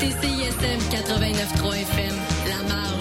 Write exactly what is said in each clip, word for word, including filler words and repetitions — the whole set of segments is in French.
écoutez C I S M quatre-vingt-neuf trois F M, La Marge.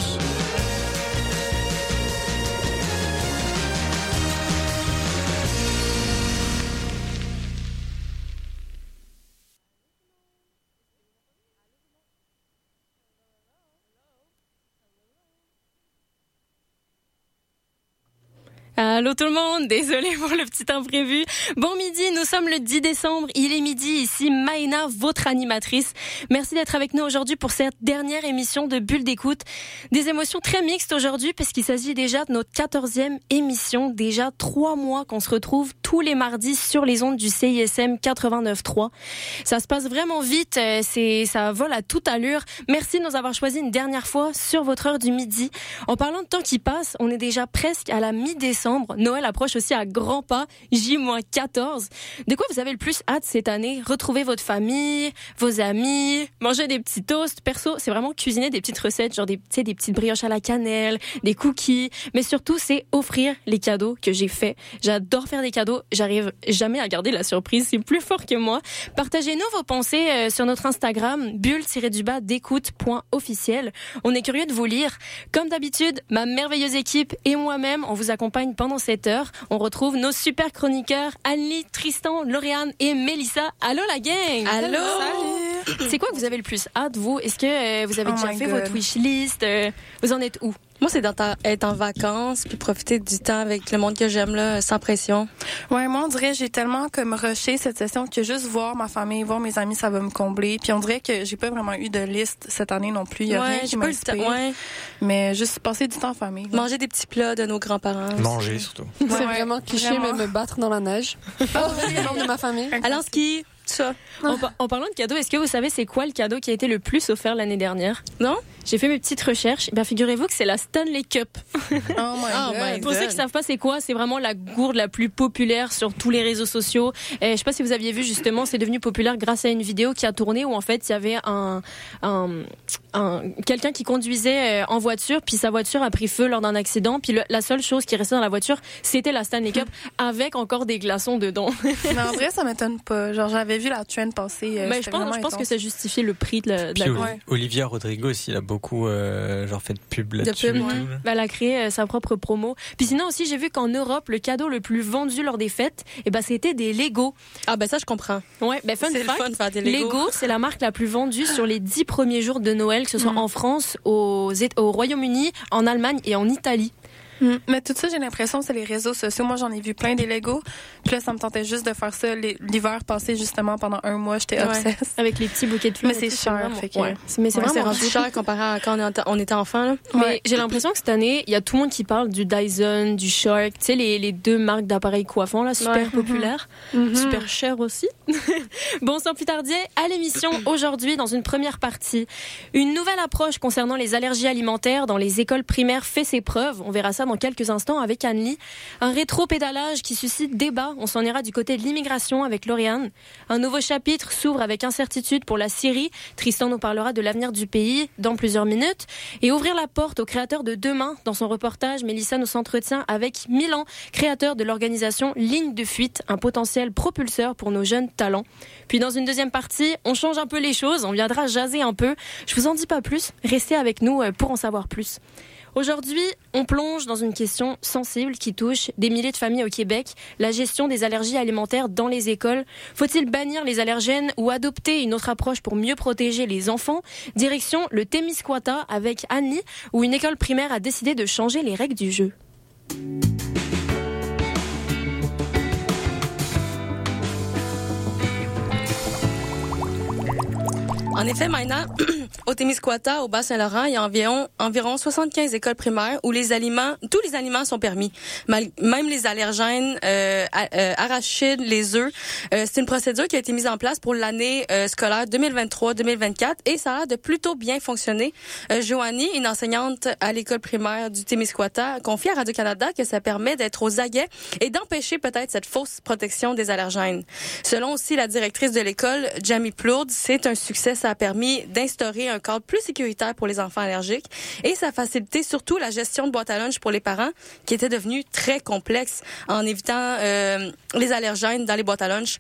Allô tout le monde, désolé pour le petit imprévu. Bon midi, nous sommes le dix décembre, il est midi, ici Maïna, votre animatrice. Merci d'être avec nous aujourd'hui pour cette dernière émission de Bulle d'écoute. Des émotions très mixtes aujourd'hui puisqu'il s'agit déjà de notre quatorzième émission. Déjà trois mois qu'on se retrouve tous les mardis sur les ondes du C I S M quatre-vingt-neuf trois. Ça se passe vraiment vite, c'est, ça vole à toute allure. Merci de nous avoir choisi une dernière fois sur votre heure du midi. En parlant de temps qui passe, on est déjà presque à la mi-décembre. Noël approche aussi à grands pas, J quatorze. De quoi vous avez le plus hâte cette année? Retrouver votre famille, vos amis, manger des petits toasts. Perso, c'est vraiment cuisiner des petites recettes, genre des, tu sais, des petites brioches à la cannelle, des cookies. Mais surtout, c'est offrir les cadeaux que j'ai faits. J'adore faire des cadeaux. J'arrive jamais à garder la surprise. C'est plus fort que moi. Partagez-nous vos pensées euh, sur notre Instagram, bulle-du-bas d'écoute.officiel. On est curieux de vous lire. Comme d'habitude, ma merveilleuse équipe et moi-même, on vous accompagne pendant cette heure. On retrouve nos super chroniqueurs Anne-Lie, Tristan, Lauriane et Mélissa. Allô la gang! Allô! Salut! C'est quoi que vous avez le plus hâte, vous? Est-ce que euh, vous avez Oh déjà my fait God. votre wishlist? Euh, vous en êtes où? Moi, c'est d'être en vacances puis profiter du temps avec le monde que j'aime, là, sans pression. Ouais, moi, on dirait j'ai tellement comme rushé cette session que juste voir ma famille, voir mes amis, ça va me combler. Puis on dirait que j'ai pas vraiment eu de liste cette année non plus. Il y a ouais, rien j'ai qui pas eu le temps. m'inspire. Ouais. Mais juste passer du temps en famille. là. Manger des petits plats de nos grands-parents. Manger surtout. Ouais, C'est ouais, vraiment cliché, vraiment. mais me battre dans la neige. Pas le membre de ma famille. Aller en ski, tout ça. En, par- en parlant de cadeaux, est-ce que vous savez c'est quoi le cadeau qui a été le plus offert l'année dernière? Non? J'ai fait mes petites recherches. Ben, figurez-vous que c'est la Stanley Cup. Oh my Oh God. my Pour ceux qui savent pas c'est quoi, c'est vraiment la gourde la plus populaire sur tous les réseaux sociaux. Et je sais pas si vous aviez vu justement, c'est devenu populaire grâce à une vidéo qui a tourné où en fait il y avait un, un, un quelqu'un qui conduisait euh, en voiture, puis sa voiture a pris feu lors d'un accident, puis le- la seule chose qui restait dans la voiture, c'était la Stanley Cup avec encore des glaçons dedans. Mais en vrai, ça m'étonne pas. Genre, j'avais vu la trend passer. euh, Mais je c'était pense, vraiment je pense que intense. ça justifie le prix de la, de Puis la Oli- gourde. Ouais. Olivia Rodrigo aussi, il a beaucoup euh, genre fait de pub là-dessus. pub, et ouais. tout, là. Ben, elle a créé euh, sa propre promo. Puis sinon aussi, j'ai vu qu'en Europe, le cadeau le plus vendu lors des fêtes, eh ben, c'était des Lego. Ah, ben ça, je comprends. Ouais, ben, fun C'est le fact, fun de faire des Lego. Lego, c'est la marque la plus vendue sur les dix premiers jours de Noël, que ce soit en France, aux, Éta- au Royaume-Uni, en Allemagne et en Italie. Mm. Mais tout ça, j'ai l'impression, c'est les réseaux sociaux. Moi, j'en ai vu plein des Legos. Puis là, ça me tentait juste de faire ça l'hi- l'hiver passé, justement, pendant un mois. J'étais Ouais. obsesse. Avec les petits bouquets de fleurs. Mais et c'est tout, cher, vraiment- fait que- ouais. C'est- Mais c'est Ouais, c'est vraiment rendu cher comparé à quand on était- on était enfant, là. Mais Ouais. j'ai l'impression que cette année, il y a tout le monde qui parle du Dyson, du Shark, tu sais, les, les deux marques d'appareils coiffants, là, super Ouais. populaires, super chères aussi. Bon, sans plus tarder, à l'émission aujourd'hui, dans une première partie, une nouvelle approche concernant les allergies alimentaires dans les écoles primaires fait ses preuves. On verra ça dans quelques instants avec Anne-Lie. Un rétro-pédalage qui suscite débat. On s'en ira du côté de l'immigration avec Lauriane. Un nouveau chapitre s'ouvre avec incertitude pour la Syrie. Tristan nous parlera de l'avenir du pays dans plusieurs minutes. Et ouvrir la porte aux créateurs de demain. Dans son reportage, Mélissa nous s'entretient avec Milan, créateur de l'organisation Ligne de fuite, un potentiel propulseur pour nos jeunes talents. Puis dans une deuxième partie, on change un peu les choses, on viendra jaser un peu. Je vous en dis pas plus, restez avec nous euh, pour en savoir plus. Aujourd'hui, on plonge dans une question sensible qui touche des milliers de familles au Québec, la gestion des allergies alimentaires dans les écoles. Faut-il bannir les allergènes ou adopter une autre approche pour mieux protéger les enfants? Direction le Témiscouata avec Annie, où une école primaire a décidé de changer les règles du jeu. En effet, Maïna, au Témiscouata, au Bas-Saint-Laurent, il y a environ, environ soixante-quinze écoles primaires où les aliments, tous les aliments sont permis. Mal- même les allergènes, euh, a- euh, arachides, les œufs. Euh, c'est une procédure qui a été mise en place pour l'année euh, scolaire deux mille vingt-trois deux mille vingt-quatre et ça a l'air de plutôt bien fonctionner. Euh, Joanie, une enseignante à l'école primaire du Témiscouata, confie à Radio-Canada que ça permet d'être aux aguets et d'empêcher peut-être cette fausse protection des allergènes. Selon aussi la directrice de l'école, Jamie Plourde, c'est un succès. Ça a permis d'instaurer un cadre plus sécuritaire pour les enfants allergiques et ça a facilité surtout la gestion de boîtes à lunch pour les parents qui était devenue très complexe en évitant euh, les allergènes dans les boîtes à lunch.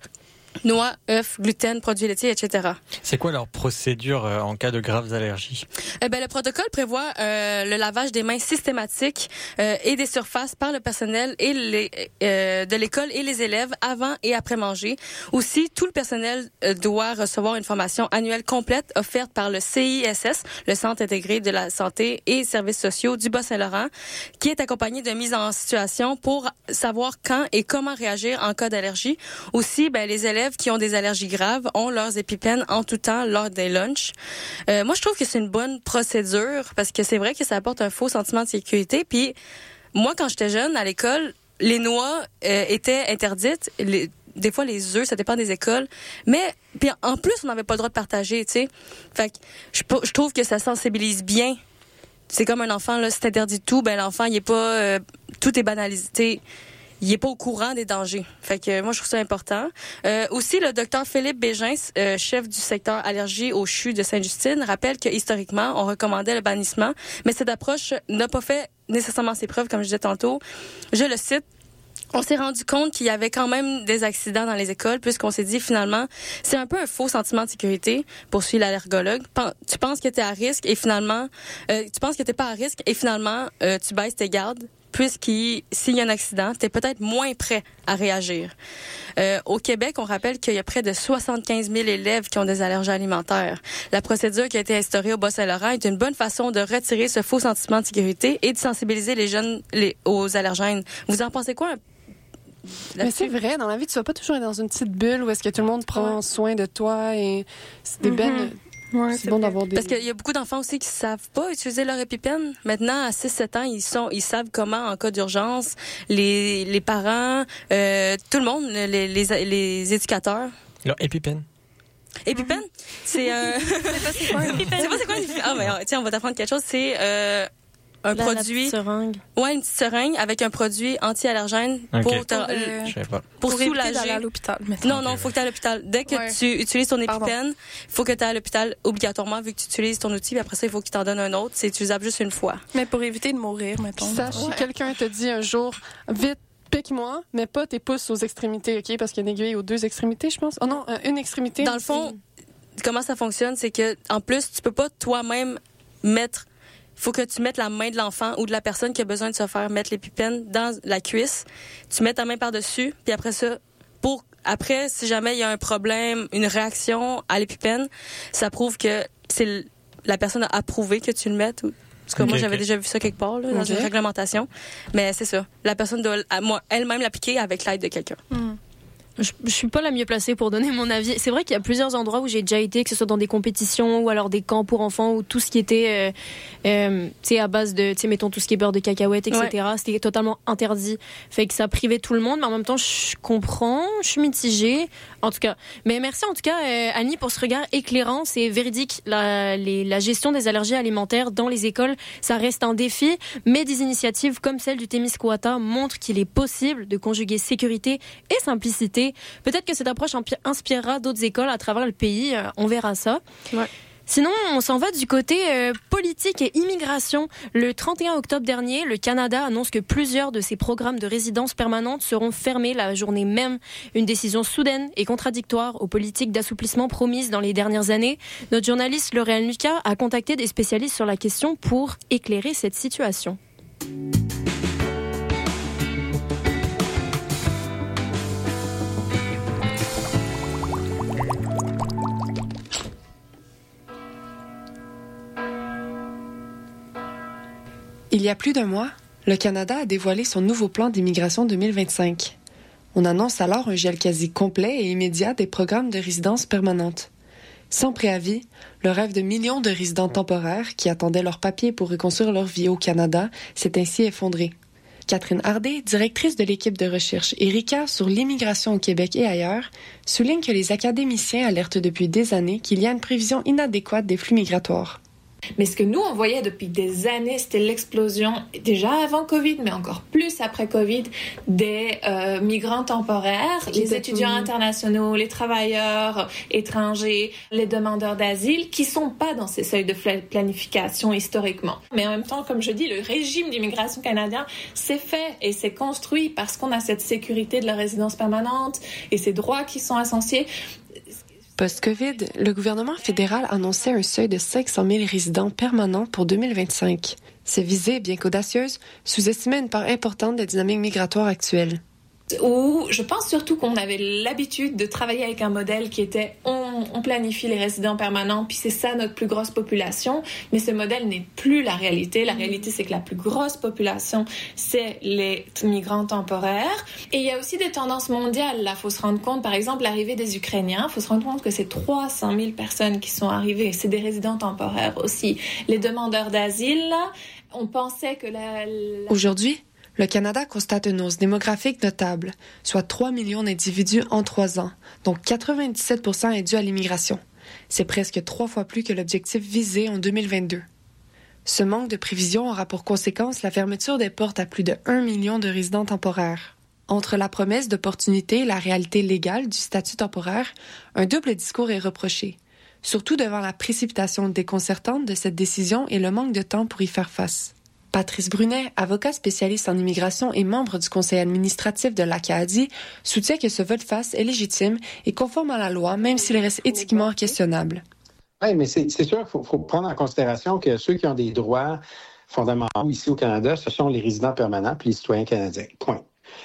noix, œufs, gluten, produits laitiers, et cetera. C'est quoi leur procédure euh, en cas de graves allergies? Eh ben, le protocole prévoit euh, le lavage des mains systématique euh, et des surfaces par le personnel et les, euh, de l'école et les élèves avant et après manger. Aussi, tout le personnel euh, doit recevoir une formation annuelle complète offerte par le C I S S, le Centre intégré de la santé et services sociaux du Bas-Saint-Laurent, qui est accompagné de mise en situation pour savoir quand et comment réagir en cas d'allergie. Aussi, ben, les élèves qui ont des allergies graves ont leurs épipènes en tout temps lors des lunchs. Euh, moi, je trouve que c'est une bonne procédure parce que c'est vrai que ça apporte un faux sentiment de sécurité. Puis moi, quand j'étais jeune à l'école, les noix euh, étaient interdites. Les, des fois, les œufs, ça dépend des écoles. Mais puis en plus, on n'avait pas le droit de partager, tu sais. Fait que je, je trouve que ça sensibilise bien. C'est comme un enfant, là, si t'interdis tout, ben l'enfant, il est pas... Euh, tout est banalisé. Il est pas au courant des dangers. Fait que moi, je trouve ça important. Euh, aussi, le docteur Philippe Bégin, euh, chef du secteur allergie au C H U de Sainte-Justine, rappelle que historiquement, on recommandait le bannissement, mais cette approche n'a pas fait nécessairement ses preuves, comme je disais tantôt. Je le cite. On s'est rendu compte qu'il y avait quand même des accidents dans les écoles, puisqu'on s'est dit finalement, c'est un peu un faux sentiment de sécurité, poursuit l'allergologue. Tu penses que tu es à risque et finalement, euh, tu penses que t'es pas à risque et finalement, euh, tu baisses tes gardes. Puisqu'il s'il y a un accident, tu es peut-être moins prêt à réagir. Euh, au Québec, on rappelle qu'il y a près de soixante-quinze mille élèves qui ont des allergies alimentaires. La procédure qui a été instaurée au Bas-Saint-Laurent est une bonne façon de retirer ce faux sentiment de sécurité et de sensibiliser les jeunes les, aux allergènes. Vous en pensez quoi? Mais c'est vrai, dans la vie, tu vas pas toujours être dans une petite bulle où est-ce que tout le monde prend ouais. soin de toi et c'est des mm-hmm. belles... Ouais, c'est, c'est bon vrai. D'avoir des... Parce qu'il y a beaucoup d'enfants aussi qui savent pas utiliser leur épipène. Maintenant, à six sept ans, ils sont, ils savent comment, en cas d'urgence, les, les parents, euh, tout le monde, les, les, les éducateurs. Leur épipène. Épipène? Mm-hmm. C'est, euh... c'est pas c'est quoi une épipène? C'est pas c'est quoi une épipène? Ah, ben, tiens, on va t'apprendre quelque chose. C'est, euh, un la, produit. La petite seringue. Ouais, une petite seringue avec un produit anti-allergène okay. pour te, euh, pour, pour soulager. D'aller à l'hôpital. Non, non, faut que tu ailles à l'hôpital. Dès que ouais. tu utilises ton épipène, il faut que tu ailles à l'hôpital obligatoirement vu que tu utilises ton outil. Puis après ça, il faut qu'il t'en donne un autre. C'est utilisable juste une fois. Mais pour éviter de mourir, mettons. Sache si ouais. quelqu'un te dit un jour, vite, pique-moi, mais pas tes pouces aux extrémités, OK? Parce qu'il y a une aiguille aux deux extrémités, je pense. Oh non, une extrémité. Dans le fond, comment ça fonctionne, c'est que en plus, tu peux pas toi-même mettre. Faut que tu mettes la main de l'enfant ou de la personne qui a besoin de se faire mettre l'épipène dans la cuisse. Tu mets ta main par-dessus, puis après ça, pour après, si jamais il y a un problème, une réaction à l'épipène, ça prouve que c'est la personne a approuvé que tu le mettes. Parce que okay, moi, j'avais okay. déjà vu ça quelque part, là, dans okay. une réglementation. Mais c'est ça. La personne doit moi, elle-même l'appliquer avec l'aide de quelqu'un. Mm. Je, je suis pas la mieux placée pour donner mon avis. C'est vrai qu'il y a plusieurs endroits où j'ai déjà été, que ce soit dans des compétitions ou alors des camps pour enfants où tout ce qui était, euh, euh, tu sais, à base de, tu sais, mettons tout ce qui est beurre de cacahuètes, et cetera. Ouais. C'était totalement interdit. Fait que ça privait tout le monde, mais en même temps, je comprends, je suis mitigée. En tout cas, mais merci en tout cas, euh, Annie, pour ce regard éclairant. C'est véridique. La, les, la gestion des allergies alimentaires dans les écoles, ça reste un défi, mais des initiatives comme celle du Témiscouata montrent qu'il est possible de conjuguer sécurité et simplicité. Peut-être que cette approche inspirera d'autres écoles à travers le pays. On verra ça. Ouais. Sinon, on s'en va du côté euh, politique et immigration. Le trente et un octobre dernier, le Canada annonce que plusieurs de ses programmes de résidence permanente seront fermés la journée même. Une décision soudaine et contradictoire aux politiques d'assouplissement promises dans les dernières années. Notre journaliste Laurel Lucas a contacté des spécialistes sur la question pour éclairer cette situation. Il y a plus d'un mois, le Canada a dévoilé son nouveau plan d'immigration deux mille vingt-cinq. On annonce alors un gel quasi complet et immédiat des programmes de résidence permanente. Sans préavis, le rêve de millions de résidents temporaires qui attendaient leurs papiers pour reconstruire leur vie au Canada s'est ainsi effondré. Catherine Hardet, directrice de l'équipe de recherche Erika sur l'immigration au Québec et ailleurs, souligne que les académiciens alertent depuis des années qu'il y a une prévision inadéquate des flux migratoires. Mais ce que nous, on voyait depuis des années, c'était l'explosion, déjà avant Covid, mais encore plus après Covid, des euh, migrants temporaires, les étudiants internationaux, les travailleurs étrangers, les demandeurs d'asile, qui sont pas dans ces seuils de planification historiquement. Mais en même temps, comme je dis, le régime d'immigration canadien, c'est fait et c'est construit parce qu'on a cette sécurité de la résidence permanente et ces droits qui sont associés. Post-Covid, le gouvernement fédéral annonçait un seuil de cinq cent mille résidents permanents pour deux mille vingt-cinq. Ces visées, bien qu'audacieuses, sous-estimaient une part importante des dynamiques migratoires actuelles. Où je pense surtout qu'on avait l'habitude de travailler avec un modèle qui était on, on planifie les résidents permanents, puis c'est ça notre plus grosse population, mais ce modèle n'est plus la réalité. La réalité, c'est que la plus grosse population, c'est les migrants temporaires. Et il y a aussi des tendances mondiales. Là, il faut se rendre compte, par exemple, l'arrivée des Ukrainiens, il faut se rendre compte que c'est trois cent mille personnes qui sont arrivées. C'est des résidents temporaires aussi. Les demandeurs d'asile, là, on pensait que la... la... Aujourd'hui, le Canada constate une hausse démographique notable, soit trois millions d'individus en trois ans, dont quatre-vingt-dix-sept pour cent est dû à l'immigration. C'est presque trois fois plus que l'objectif visé en deux mille vingt-deux. Ce manque de prévision aura pour conséquence la fermeture des portes à plus de un million de résidents temporaires. Entre la promesse d'opportunité et la réalité légale du statut temporaire, un double discours est reproché, surtout devant la précipitation déconcertante de cette décision et le manque de temps pour y faire face. Patrice Brunet, avocat spécialiste en immigration et membre du conseil administratif de l'Acadie, soutient que ce volte-face est légitime et conforme à la loi, même s'il reste éthiquement questionnable. Oui, mais c'est, c'est sûr qu'il faut, faut prendre en considération que ceux qui ont des droits fondamentaux ici au Canada, ce sont les résidents permanents puis les citoyens canadiens. Point.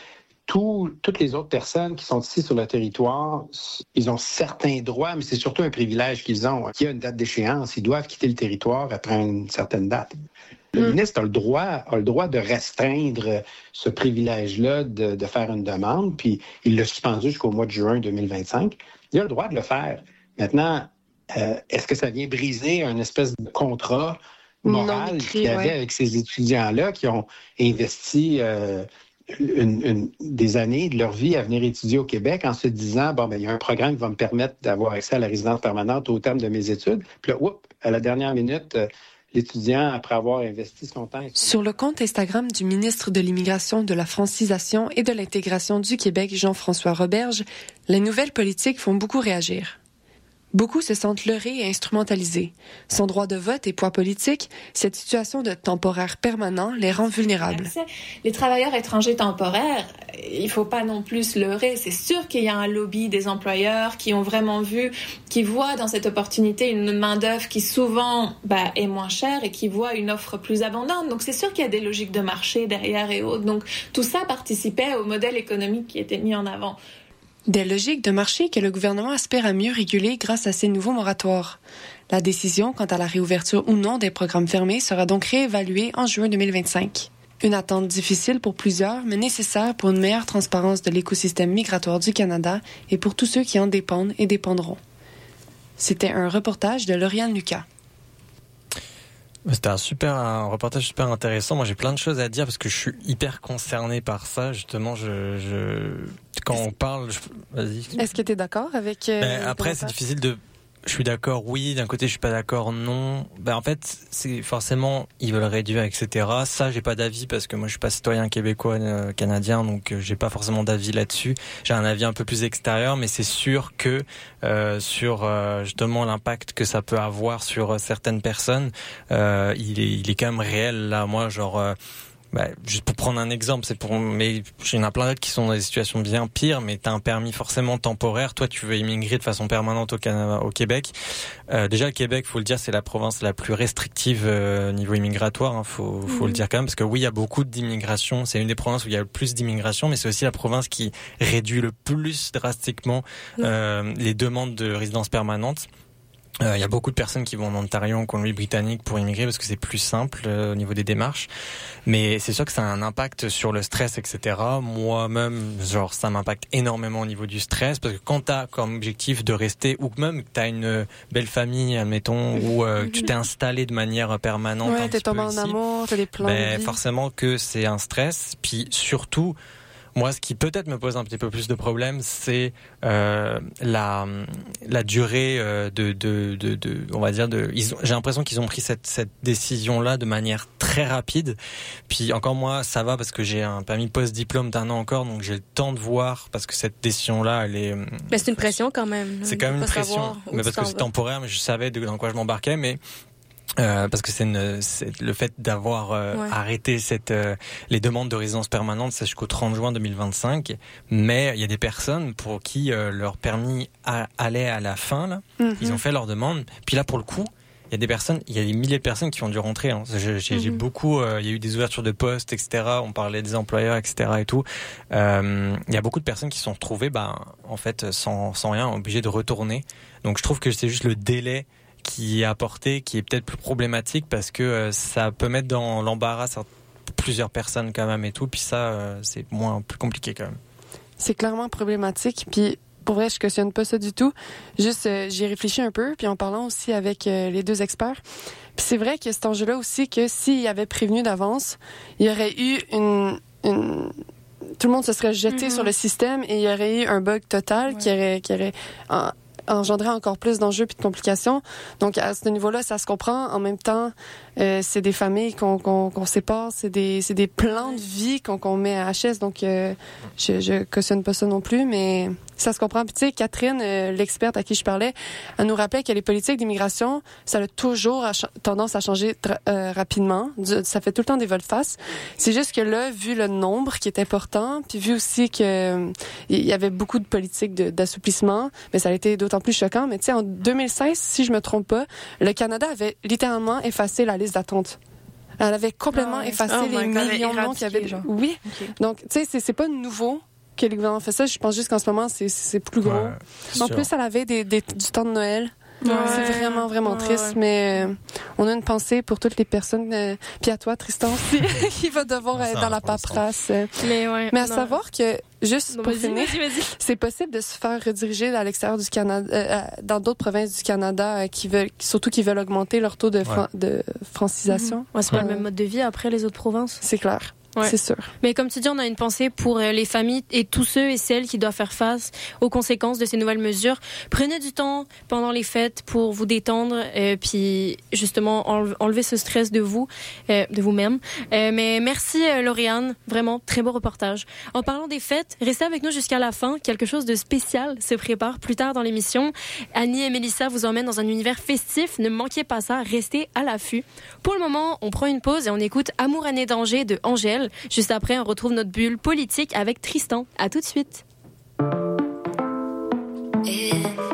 Tout, toutes les autres personnes qui sont ici sur le territoire, ils ont certains droits, mais c'est surtout un privilège qu'ils ont. Il y a une date d'échéance, ils doivent quitter le territoire après une certaine date. Le ministre a le droit, a le droit de restreindre ce privilège-là de, de faire une demande, puis il l'a suspendu jusqu'au mois de juin deux mille vingt-cinq. Il a le droit de le faire. Maintenant, euh, est-ce que ça vient briser un espèce de contrat moral qu'il y avait ouais. avec ces étudiants-là qui ont investi euh, une, une, des années de leur vie à venir étudier au Québec en se disant, bon, ben il y a un programme qui va me permettre d'avoir accès à la résidence permanente au terme de mes études. Puis là, oups, à la dernière minute... Euh, l'étudiant, après avoir investi son temps... Sur le compte Instagram du ministre de l'Immigration, de la Francisation et de l'Intégration du Québec, Jean-François Roberge, les nouvelles politiques font beaucoup réagir. Beaucoup se sentent leurrés et instrumentalisés. Sans droit de vote et poids politique, cette situation de temporaire permanent les rend vulnérables. Les travailleurs étrangers temporaires, il ne faut pas non plus se leurrer. C'est sûr qu'il y a un lobby des employeurs qui ont vraiment vu, qui voient dans cette opportunité une main-d'œuvre qui souvent bah, est moins chère et qui voit une offre plus abondante. Donc c'est sûr qu'il y a des logiques de marché derrière et autres. Donc tout ça participait au modèle économique qui était mis en avant. Des logiques de marché que le gouvernement espère à mieux réguler grâce à ces nouveaux moratoires. La décision quant à la réouverture ou non des programmes fermés sera donc réévaluée en juin deux mille vingt-cinq. Une attente difficile pour plusieurs, mais nécessaire pour une meilleure transparence de l'écosystème migratoire du Canada et pour tous ceux qui en dépendent et dépendront. C'était un reportage de Lauriane Lucas. C'était un super un reportage super intéressant. Moi, j'ai plein de choses à dire parce que je suis hyper concerné par ça. Justement, je, je quand on parle, je... vas-y. Est-ce que tu es d'accord avec euh, ben, après, c'est difficile de. Je suis d'accord, oui. D'un côté, je suis pas d'accord, non. Ben en fait, c'est forcément ils veulent réduire, et cetera. Ça, j'ai pas d'avis parce que moi, je suis pas citoyen québécois, euh, canadien, donc euh, j'ai pas forcément d'avis là-dessus. J'ai un avis un peu plus extérieur, mais c'est sûr que euh, sur euh, justement l'impact que ça peut avoir sur euh, certaines personnes, euh, il est, il est quand même réel. Là, moi, genre. Euh, Bah, juste pour prendre un exemple, c'est pour, mais il y en a plein d'autres qui sont dans des situations bien pires, mais t'as un permis forcément temporaire. Toi, tu veux immigrer de façon permanente au Canada, au Québec. Euh, déjà, le Québec, faut le dire, c'est la province la plus restrictive euh, niveau immigratoire. Hein, faut, faut mmh. le dire quand même, parce que oui, il y a beaucoup d'immigration. C'est une des provinces où il y a le plus d'immigration, mais c'est aussi la province qui réduit le plus drastiquement euh, les demandes de résidence permanente. Il euh, y a beaucoup de personnes qui vont en Ontario, en Colombie-Britannique pour immigrer parce que c'est plus simple euh, au niveau des démarches. Mais c'est sûr que ça a un impact sur le stress, et cetera. Moi-même, genre, ça m'impacte énormément au niveau du stress parce que quand t'as comme objectif de rester ou même que t'as une belle famille, admettons, ou euh, mm-hmm. tu t'es installé de manière permanente ouais, un t'es petit peu tombé en ici, amour, t'as des plans ben, de vie. forcément que c'est un stress. Puis surtout, Moi, ce qui peut-être me pose un petit peu plus de problème, c'est euh, la la durée euh, de, de de de on va dire de. Ils ont, j'ai l'impression qu'ils ont pris cette cette décision-là de manière très rapide. Puis encore moi, ça va parce que j'ai un permis post-diplôme d'un an encore, donc j'ai le temps de voir parce que cette décision-là, elle est. Mais c'est une pression quand même. C'est quand même une pression, mais parce que c'est temporaire, mais je savais de, dans quoi je m'embarquais, mais. Euh, parce que c'est, une, c'est le fait d'avoir euh, ouais. arrêté cette, euh, les demandes de résidence permanente, c'est jusqu'au trente juin deux mille vingt-cinq. Mais il y a des personnes pour qui euh, leur permis a, allait à la fin. Là. Mm-hmm. Ils ont fait leur demande. Puis là, pour le coup, il y a des personnes, il y a des milliers de personnes qui ont dû rentrer. Hein. J'ai, j'ai, mm-hmm. j'ai beaucoup, euh, il y a eu des ouvertures de postes, et cetera. On parlait des employeurs, et cetera. Et tout. Euh, il y a beaucoup de personnes qui se sont retrouvées, bah, en fait, sans, sans rien, obligées de retourner. Donc, je trouve que c'est juste le délai qui est apporté, qui est peut-être plus problématique parce que euh, ça peut mettre dans l'embarras plusieurs personnes quand même et tout, puis ça, euh, c'est moins plus compliqué quand même. C'est clairement problématique, puis pour vrai, je cautionne pas ça du tout. Juste, euh, j'y ai réfléchi un peu, puis en parlant aussi avec euh, les deux experts. Puis c'est vrai que cet enjeu-là aussi, que s'il y avait prévenu d'avance, il y aurait eu une... une... tout le monde se serait jeté mm-hmm. sur le système et il y aurait eu un bug total ouais. qui aurait... Qui aurait en... engendrer encore plus d'enjeux puis de complications. Donc, à ce niveau-là, ça se comprend. En même temps, euh, c'est des familles qu'on, qu'on, qu'on sépare, c'est des, c'est des plans de vie qu'on, qu'on met à H S. Donc, euh, je, je cautionne pas ça non plus, mais ça se comprend. Puis, tu sais, Catherine, euh, l'experte à qui je parlais, elle nous rappelait que les politiques d'immigration, ça a toujours à ch- tendance à changer tra- euh, rapidement. Ça fait tout le temps des volte-face. C'est juste que là, vu le nombre qui est important, puis vu aussi que euh, il y avait beaucoup de politiques de, d'assouplissement, mais ça a été d'autant plus choquant. Mais tu sais, en deux mille seize, si je me trompe pas, le Canada avait littéralement effacé la liste d'attente. Elle avait complètement oh, effacé oh les millions de noms qu'il y avait. Genre. Oui. Okay. Donc, tu sais, c'est, c'est pas nouveau que les gouvernements fait ça. Je pense juste qu'en ce moment, c'est, c'est plus gros. Ouais, en sûr. Plus, elle avait des, des, du temps de Noël. Ouais. C'est vraiment, vraiment ouais, triste, ouais. mais euh, on a une pensée pour toutes les personnes, euh, puis à toi, Tristan, aussi, qui va devoir être dans la paperasse. Mais, ouais, mais à non. savoir que, juste non, pour vas-y, finir, vas-y, vas-y. c'est possible de se faire rediriger à l'extérieur du Canada, euh, dans d'autres provinces du Canada, euh, qui veulent, surtout qui veulent augmenter leur taux de, fran- ouais. de francisation. Mmh. Ouais, c'est pas ouais. le même mode de vie après les autres provinces. C'est clair. Ouais. C'est sûr. Mais comme tu dis, on a une pensée pour les familles et tous ceux et celles qui doivent faire face aux conséquences de ces nouvelles mesures. Prenez du temps pendant les fêtes pour vous détendre, euh, puis justement enlever ce stress de vous, euh, de vous-même. Euh, mais merci euh, Lauriane, vraiment très beau reportage. En parlant des fêtes, restez avec nous jusqu'à la fin. Quelque chose de spécial se prépare plus tard dans l'émission. Annie et Mélissa vous emmènent dans un univers festif. Ne manquez pas ça. Restez à l'affût. Pour le moment, on prend une pause et on écoute Amour, haine et danger de Angèle. Juste après, on retrouve notre bulle politique avec Tristan. À tout de suite. Et...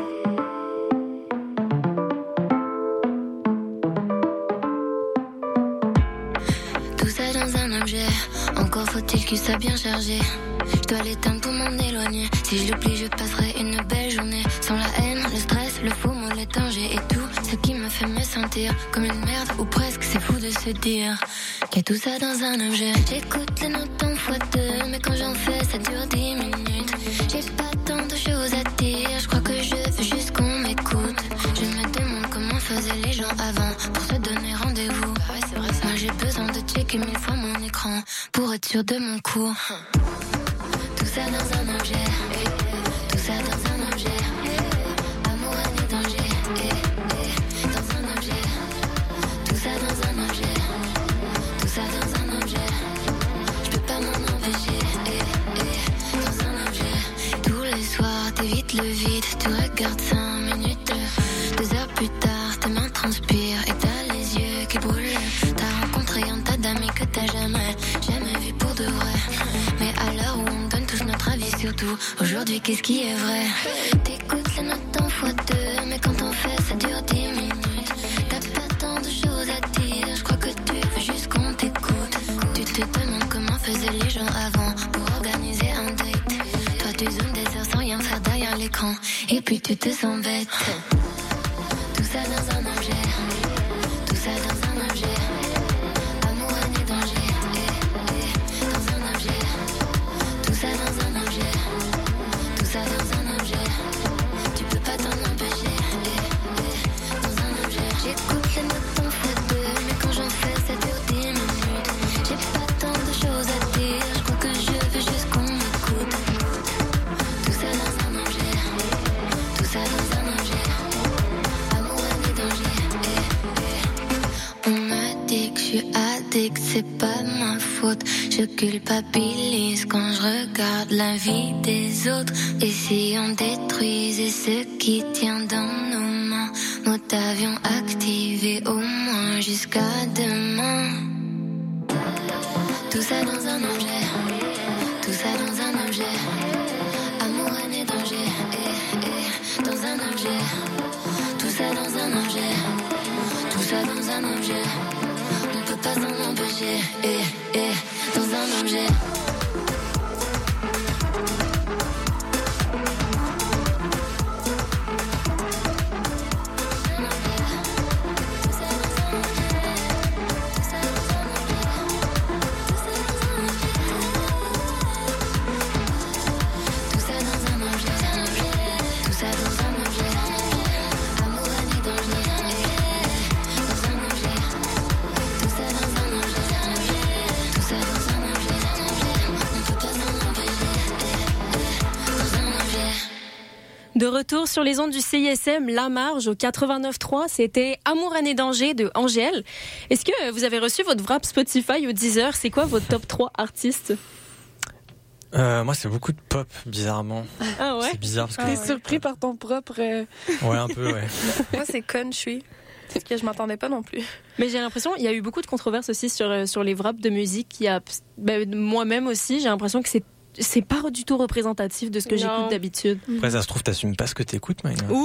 Tout ça dans un objet. Encore faut-il qu'il soit bien chargé. Je dois l'éteindre pour m'en éloigner. Si je l'oublie, je passerai une belle journée. Sans la haine, le stress, le faux mot, les dangers et tout ce qui me fait me sentir comme une merde ou presque. C'est fou de se dire qu'il y a tout ça dans un objet. J'écoute les notes en fois deux, mais quand j'en fais, ça dure dix minutes. J'ai pas tant de choses à dire. Je crois que je veux juste qu'on m'écoute. Je me demande comment faisaient les gens avant pour se donner rendez-vous. Ouais, c'est vrai, ça. Moi j'ai besoin de checker mille fois mon écran pour être sûr de mon coup. Tout ça dans un objet. Tout ça dans un objet. Amour, haine et danger. Dans un objet. Tout ça dans un objet. Tout ça dans un objet. Je peux pas m'en empêcher. Dans un objet. Tous les soirs, t'évites le vide. Tu regardes cinq minutes. Deux heures plus tard, tes mains transpirent et t'as les yeux qui brûlent. T'as rencontré un tas d'amis que t'as jamais, jamais vu pour de vrai. Mais à l'heure où on donne tous notre avis sur tout, aujourd'hui qu'est-ce qui est vrai? T'écoutes les notes en fois deux, mais quand on fait ça dure dix minutes. T'as pas tant de choses à dire, je crois que tu veux juste qu'on t'écoute. Tu te demandes comment faisaient les gens avant pour organiser un date. Toi tu zoomes des heures sans rien faire derrière l'écran, et puis tu te sens bête. Tout ça dans un objet. Tout ça dans un objet. Amour, haine et danger. Dans un objet. Tout ça dans un objet. Tout ça dans un objet. Tu peux pas t'en empêcher. Dans un objet. J'écoute les notes en fois deux, mais quand j'en fais ça dure dix minutes. J'ai pas tant de choses à dire, je crois que je veux juste qu'on m'écoute. suis addict, c'est pas ma faute. Je culpabilise quand je regarde la vie des autres. Et si on détruisait ce qui tient dans nos mains, nous t'avions activé au moins jusqu'à demain. Tout ça dans un objet, tout ça dans un objet. Amour, haine et danger, eh, eh, dans un objet. Tout ça dans un objet, tout ça dans un objet. On ne peut pas s'en empêcher, eh, eh, dans un objet. De retour sur les ondes du C I S M, La Marge au quatre-vingt-neuf trois, c'était Amour, haine et danger de Angèle. Est-ce que vous avez reçu votre wrap Spotify ou Deezer? C'est quoi votre top trois artistes? Euh, moi, c'est beaucoup de pop, bizarrement. Ah ouais? C'est bizarre parce que... T'es surpris par ton propre... euh, Ouais, un peu, ouais. Moi, c'est country. C'est ce que je m'attendais pas non plus. Mais j'ai l'impression, il y a eu beaucoup de controverses aussi sur, sur les wraps de musique. Il y a, ben, moi-même aussi, j'ai l'impression que c'est c'est pas du tout représentatif de ce que Non. j'écoute d'habitude. Après, ça se trouve, t'assumes pas ce que t'écoutes, Maïna. Ouh!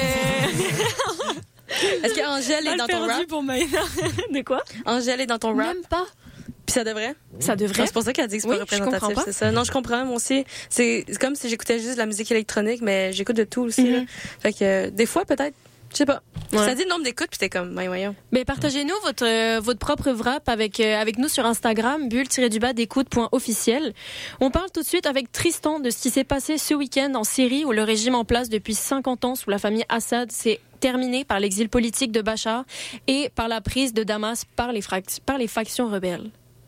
Est-ce qu'Angèle est dans ton rap? pour Maïna. De quoi? Angèle est dans ton rap? Même pas. Puis ça devrait? Ça devrait. C'est pour ça qu'elle dit que c'est Oui, pas je comprends représentatif, pas. c'est ça. Non, je comprends, moi aussi. C'est c'est comme si j'écoutais juste de la musique électronique, mais j'écoute de tout aussi, là. Fait que, euh, des fois, peut-être, je sais pas. Ouais. Ça dit le nombre d'écoutes, puis t'es comme, ben, voyons. Mais partagez-nous votre euh, votre propre wrap avec euh, avec nous sur Instagram bulle-du-bas d'écoute point officiel. On parle tout de suite avec Tristan de ce qui s'est passé ce week-end en Syrie où le régime en place depuis cinquante ans sous la famille Assad s'est terminé par l'exil politique de Bachar et par la prise de Damas par les frac- par les factions rebelles.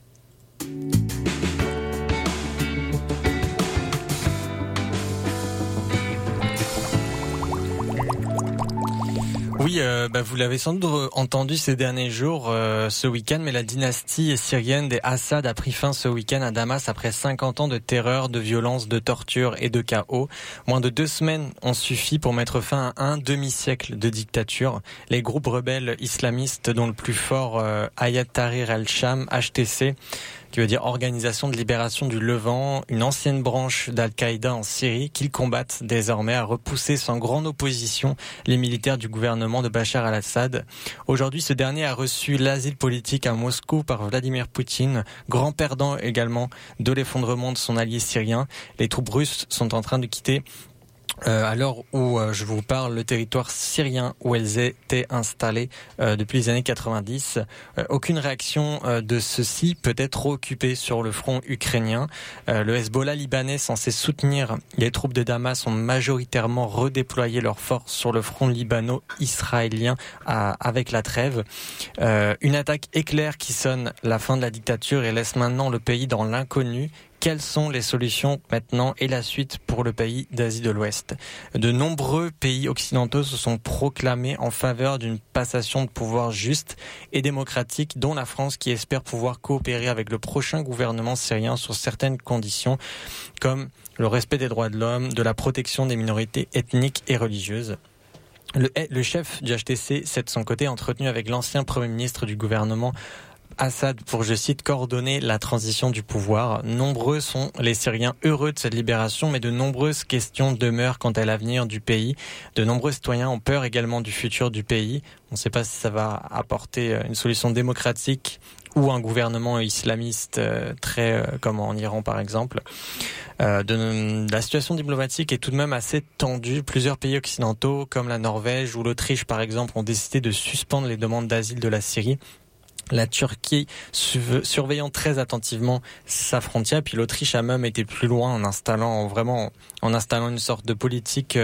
Oui, euh, bah, vous l'avez sans doute entendu ces derniers jours, euh, ce week-end, mais la dynastie syrienne des Assad a pris fin ce week-end à Damas après cinquante ans de terreur, de violence, de torture et de chaos. Moins de deux semaines ont suffi pour mettre fin à un demi-siècle de dictature. Les groupes rebelles islamistes, dont le plus fort euh, Hayat Tahrir al-Sham, H T C, qui veut dire Organisation de libération du Levant, une ancienne branche d'Al-Qaïda en Syrie, qu'ils combattent désormais, a repoussé sans grande opposition les militaires du gouvernement de Bachar al-Assad. Aujourd'hui, ce dernier a reçu l'asile politique à Moscou par Vladimir Poutine, grand perdant également de l'effondrement de son allié syrien. Les troupes russes sont en train de quitter Euh, à l'heure où euh, je vous parle, le territoire syrien où elles étaient installées euh, depuis les années quatre-vingt-dix. Euh, aucune réaction euh, de ceux-ci peut être occupée sur le front ukrainien. Euh, le Hezbollah libanais, censé soutenir les troupes de Damas, ont majoritairement redéployé leurs forces sur le front libano-israélien à, avec la trêve. Euh, une attaque éclair qui sonne la fin de la dictature et laisse maintenant le pays dans l'inconnu. Quelles sont les solutions maintenant et la suite pour le pays d'Asie de l'Ouest? De nombreux pays occidentaux se sont proclamés en faveur d'une passation de pouvoir juste et démocratique, dont la France qui espère pouvoir coopérer avec le prochain gouvernement syrien sur certaines conditions, comme le respect des droits de l'homme, de la protection des minorités ethniques et religieuses. Le, le chef du H T C s'est de son côté entretenu avec l'ancien Premier ministre du gouvernement Assad pour, je cite, coordonner la transition du pouvoir. Nombreux sont les Syriens heureux de cette libération, mais de nombreuses questions demeurent quant à l'avenir du pays. De nombreux citoyens ont peur également du futur du pays. On ne sait pas si ça va apporter une solution démocratique ou un gouvernement islamiste très comme en Iran par exemple. Euh, de, la situation diplomatique est tout de même assez tendue. Plusieurs pays occidentaux comme la Norvège ou l'Autriche par exemple ont décidé de suspendre les demandes d'asile de la Syrie. La Turquie surveillant très attentivement sa frontière, puis l'Autriche a même été plus loin en installant vraiment en installant une sorte de politique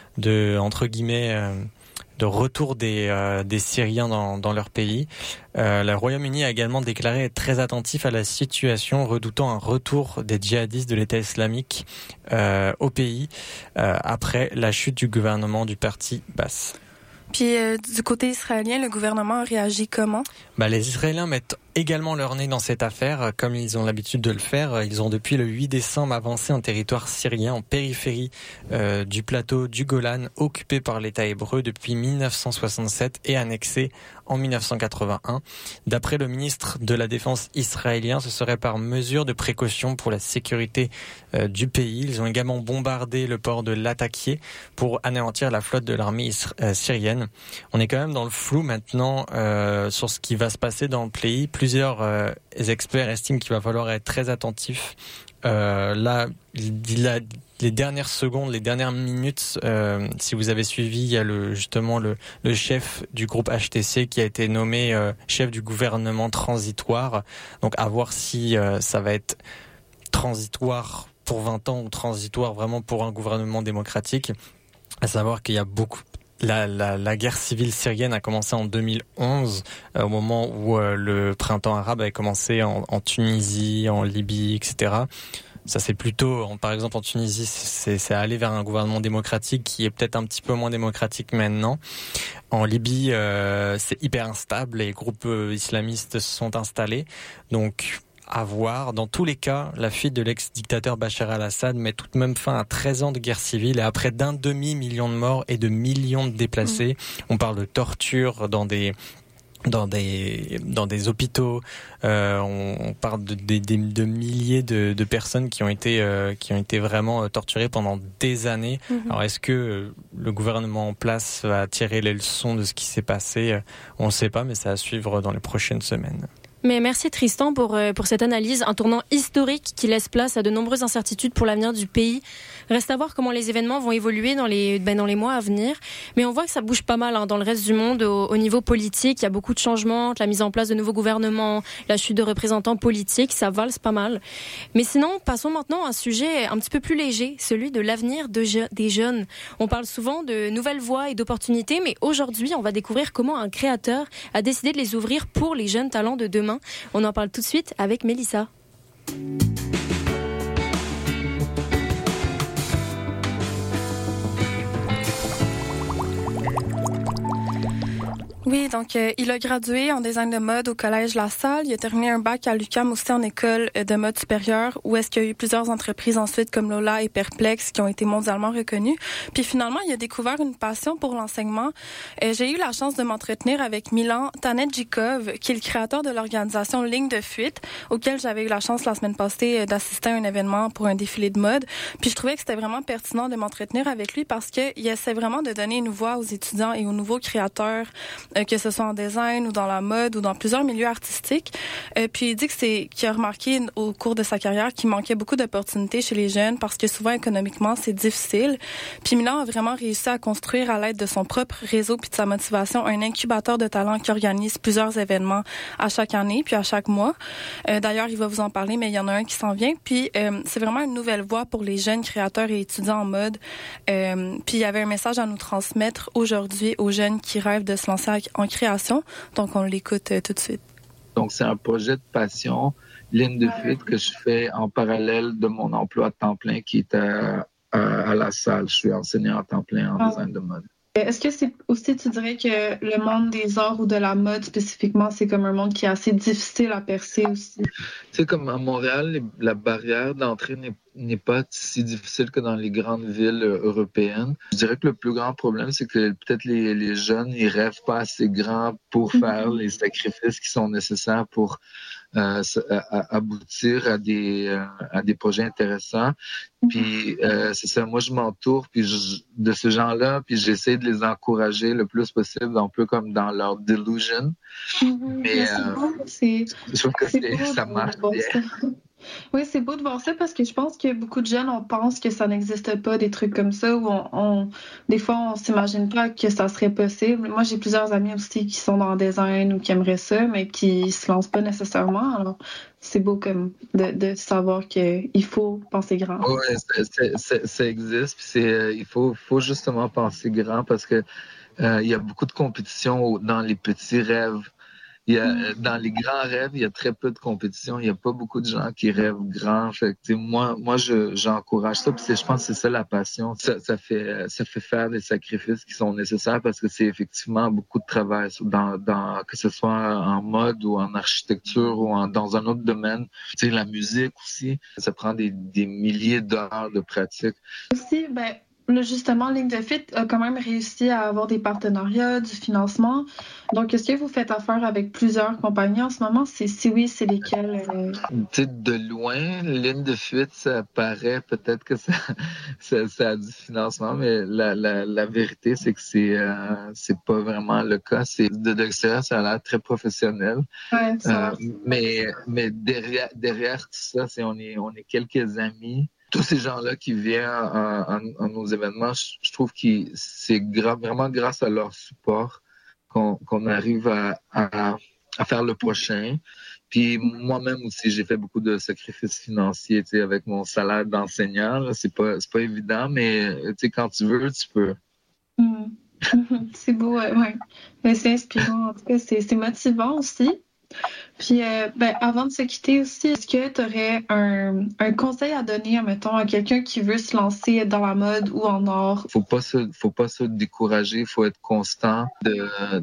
de entre guillemets de retour des euh, des Syriens dans dans leur pays. Euh, le Royaume-Uni a également déclaré être très attentif à la situation, redoutant un retour des djihadistes de l'État islamique euh, au pays euh, après la chute du gouvernement du parti Baas. Puis euh, du côté israélien, le gouvernement a réagi comment? Bah, les Israéliens mettent également leur nez dans cette affaire, comme ils ont l'habitude de le faire. Ils ont depuis le huit décembre avancé en territoire syrien, en périphérie euh, du plateau du Golan, occupé par l'État hébreu depuis mille neuf cent soixante-sept et annexé en mille neuf cent quatre-vingt-un. D'après le ministre de la Défense israélien, ce serait par mesure de précaution pour la sécurité euh, du pays. Ils ont également bombardé le port de Latakia pour anéantir la flotte de l'armée isra- euh, syrienne. On est quand même dans le flou maintenant euh, sur ce qui va se passer dans le pays. Plusieurs euh, experts estiment qu'il va falloir être très attentif. Euh, là, la, les dernières secondes, les dernières minutes, euh, si vous avez suivi, il y a le, justement le, le chef du groupe H T C qui a été nommé euh, chef du gouvernement transitoire. Donc à voir si euh, ça va être transitoire pour vingt ans ou transitoire vraiment pour un gouvernement démocratique. À savoir qu'il y a beaucoup... La, la, la guerre civile syrienne a commencé en deux mille onze, euh, au moment où euh, le printemps arabe avait commencé en, en Tunisie, en Libye, et cetera. Ça c'est plutôt, en, par exemple en Tunisie, c'est, c'est aller vers un gouvernement démocratique qui est peut-être un petit peu moins démocratique maintenant. En Libye, euh, c'est hyper instable, les groupes euh, islamistes se sont installés, donc... à voir. Dans tous les cas, la fuite de l'ex-dictateur Bachar al-Assad met tout de même fin à treize ans de guerre civile et à près d'un demi-million de morts et de millions de déplacés. Mmh. On parle de torture dans des dans des dans des hôpitaux. Euh, on, on parle de, de, de, de milliers de, de personnes qui ont été euh, qui ont été vraiment torturées pendant des années. Mmh. Alors est-ce que le gouvernement en place va tirer les leçons de ce qui s'est passé? On ne sait pas, mais ça va suivre dans les prochaines semaines. Mais merci Tristan pour, pour cette analyse, un tournant historique qui laisse place à de nombreuses incertitudes pour l'avenir du pays. Reste à voir comment les événements vont évoluer dans les, ben dans les mois à venir. Mais on voit que ça bouge pas mal hein, dans le reste du monde au, au niveau politique. Il y a beaucoup de changements, la mise en place de nouveaux gouvernements, la chute de représentants politiques, ça valse pas mal. Mais sinon, passons maintenant à un sujet un petit peu plus léger, celui de l'avenir de je, des jeunes. On parle souvent de nouvelles voies et d'opportunités, mais aujourd'hui, on va découvrir comment un créateur a décidé de les ouvrir pour les jeunes talents de demain. On en parle tout de suite avec Mélissa. Oui, donc euh, il a gradué en design de mode au collège La Salle. Il a terminé un bac à l'U Q A M aussi en école de mode supérieure, où est-ce qu'il y a eu plusieurs entreprises ensuite comme Lola et Perplex qui ont été mondialement reconnues. Puis finalement, il a découvert une passion pour l'enseignement. Euh, j'ai eu la chance de m'entretenir avec Milan Tanedjikov, qui est le créateur de l'organisation Ligne de fuite, auquel j'avais eu la chance la semaine passée d'assister à un événement pour un défilé de mode. Puis je trouvais que c'était vraiment pertinent de m'entretenir avec lui parce qu'il essaie vraiment de donner une voix aux étudiants et aux nouveaux créateurs, que ce soit en design ou dans la mode ou dans plusieurs milieux artistiques. Euh, puis il dit que c'est qu'il a remarqué au cours de sa carrière qu'il manquait beaucoup d'opportunités chez les jeunes parce que souvent économiquement c'est difficile. Puis Milan a vraiment réussi à construire à l'aide de son propre réseau puis de sa motivation un incubateur de talents qui organise plusieurs événements à chaque année puis à chaque mois. Euh, d'ailleurs, il va vous en parler, mais il y en a un qui s'en vient. Puis euh, c'est vraiment une nouvelle voie pour les jeunes créateurs et étudiants en mode. Euh, puis il y avait un message à nous transmettre aujourd'hui aux jeunes qui rêvent de se lancer en création. Donc, on l'écoute euh, tout de suite. Donc, c'est un projet de passion, ligne de fuite que je fais en parallèle de mon emploi à temps plein qui est à, à, à La Salle. Je suis enseignant à temps plein en ah. design de mode. Est-ce que c'est aussi, tu dirais que le monde des arts ou de la mode spécifiquement, c'est comme un monde qui est assez difficile à percer aussi? Tu sais, comme à Montréal, les, la barrière d'entrée n'est, n'est pas si difficile que dans les grandes villes européennes. Je dirais que le plus grand problème, c'est que peut-être les, les jeunes, ils rêvent pas assez grand pour faire mm-hmm. les sacrifices qui sont nécessaires pour euh, à, aboutir à des, euh, à des projets intéressants. Puis euh, c'est ça, moi je m'entoure puis je, de ces gens-là, puis j'essaie de les encourager le plus possible, un peu comme dans leur delusion. Mm-hmm. Mais euh, bon, c'est, je trouve que c'est, c'est ça marche bien. Oui, c'est beau de voir ça parce que je pense que beaucoup de jeunes, on pense que ça n'existe pas, des trucs comme ça, où on, on des fois, on s'imagine pas que ça serait possible. Moi, j'ai plusieurs amis aussi qui sont dans le design ou qui aimeraient ça, mais qui se lancent pas nécessairement. Alors, c'est beau comme de, de savoir qu'il faut penser grand. Oui, c'est, c'est, ça existe. Puis c'est, il faut, faut justement penser grand parce que euh, il y a beaucoup de compétition dans les petits rêves. Il y a, dans les grands rêves, il y a très peu de compétition. Il n'y a pas beaucoup de gens qui rêvent grand. Fait que, moi, moi, je, j'encourage ça. Puis je pense que c'est ça la passion. Ça, ça fait, ça fait faire des sacrifices qui sont nécessaires parce que c'est effectivement beaucoup de travail dans, dans, que ce soit en mode ou en architecture ou en, dans un autre domaine. Tu sais, la musique aussi. Ça prend des, des milliers d'heures de pratique. Aussi, ben, là, justement, Ligne de Fit a quand même réussi à avoir des partenariats, du financement. Donc, est-ce que vous faites affaire avec plusieurs compagnies en ce moment? C'est, si oui, c'est lesquelles? Euh... Tu sais, de loin, Ligne de Fit, ça paraît peut-être que ça, ça, ça a du financement, mais la, la, la vérité, c'est que c'est, euh, c'est pas vraiment le cas. C'est, de l'extérieur, ça a l'air très professionnel. Ouais, ça euh, mais, mais derrière, derrière tout ça, c'est, on est, on est quelques amis. Tous ces gens-là qui viennent à, à, à nos événements, je, je trouve que c'est gra- vraiment grâce à leur support qu'on, qu'on arrive à, à, à faire le prochain. Puis moi-même aussi, j'ai fait beaucoup de sacrifices financiers, tu sais, avec mon salaire d'enseignant. Là, c'est pas, c'est pas évident, mais tu sais, quand tu veux, tu peux. Mmh. C'est beau, ouais. ouais. Mais c'est inspirant. En tout cas, c'est, c'est motivant aussi. Puis, euh, ben, avant de se quitter aussi, est-ce que tu aurais un, un conseil à donner, mettons, à quelqu'un qui veut se lancer dans la mode ou en art? Faut pas se, faut pas se décourager, faut être constant, de,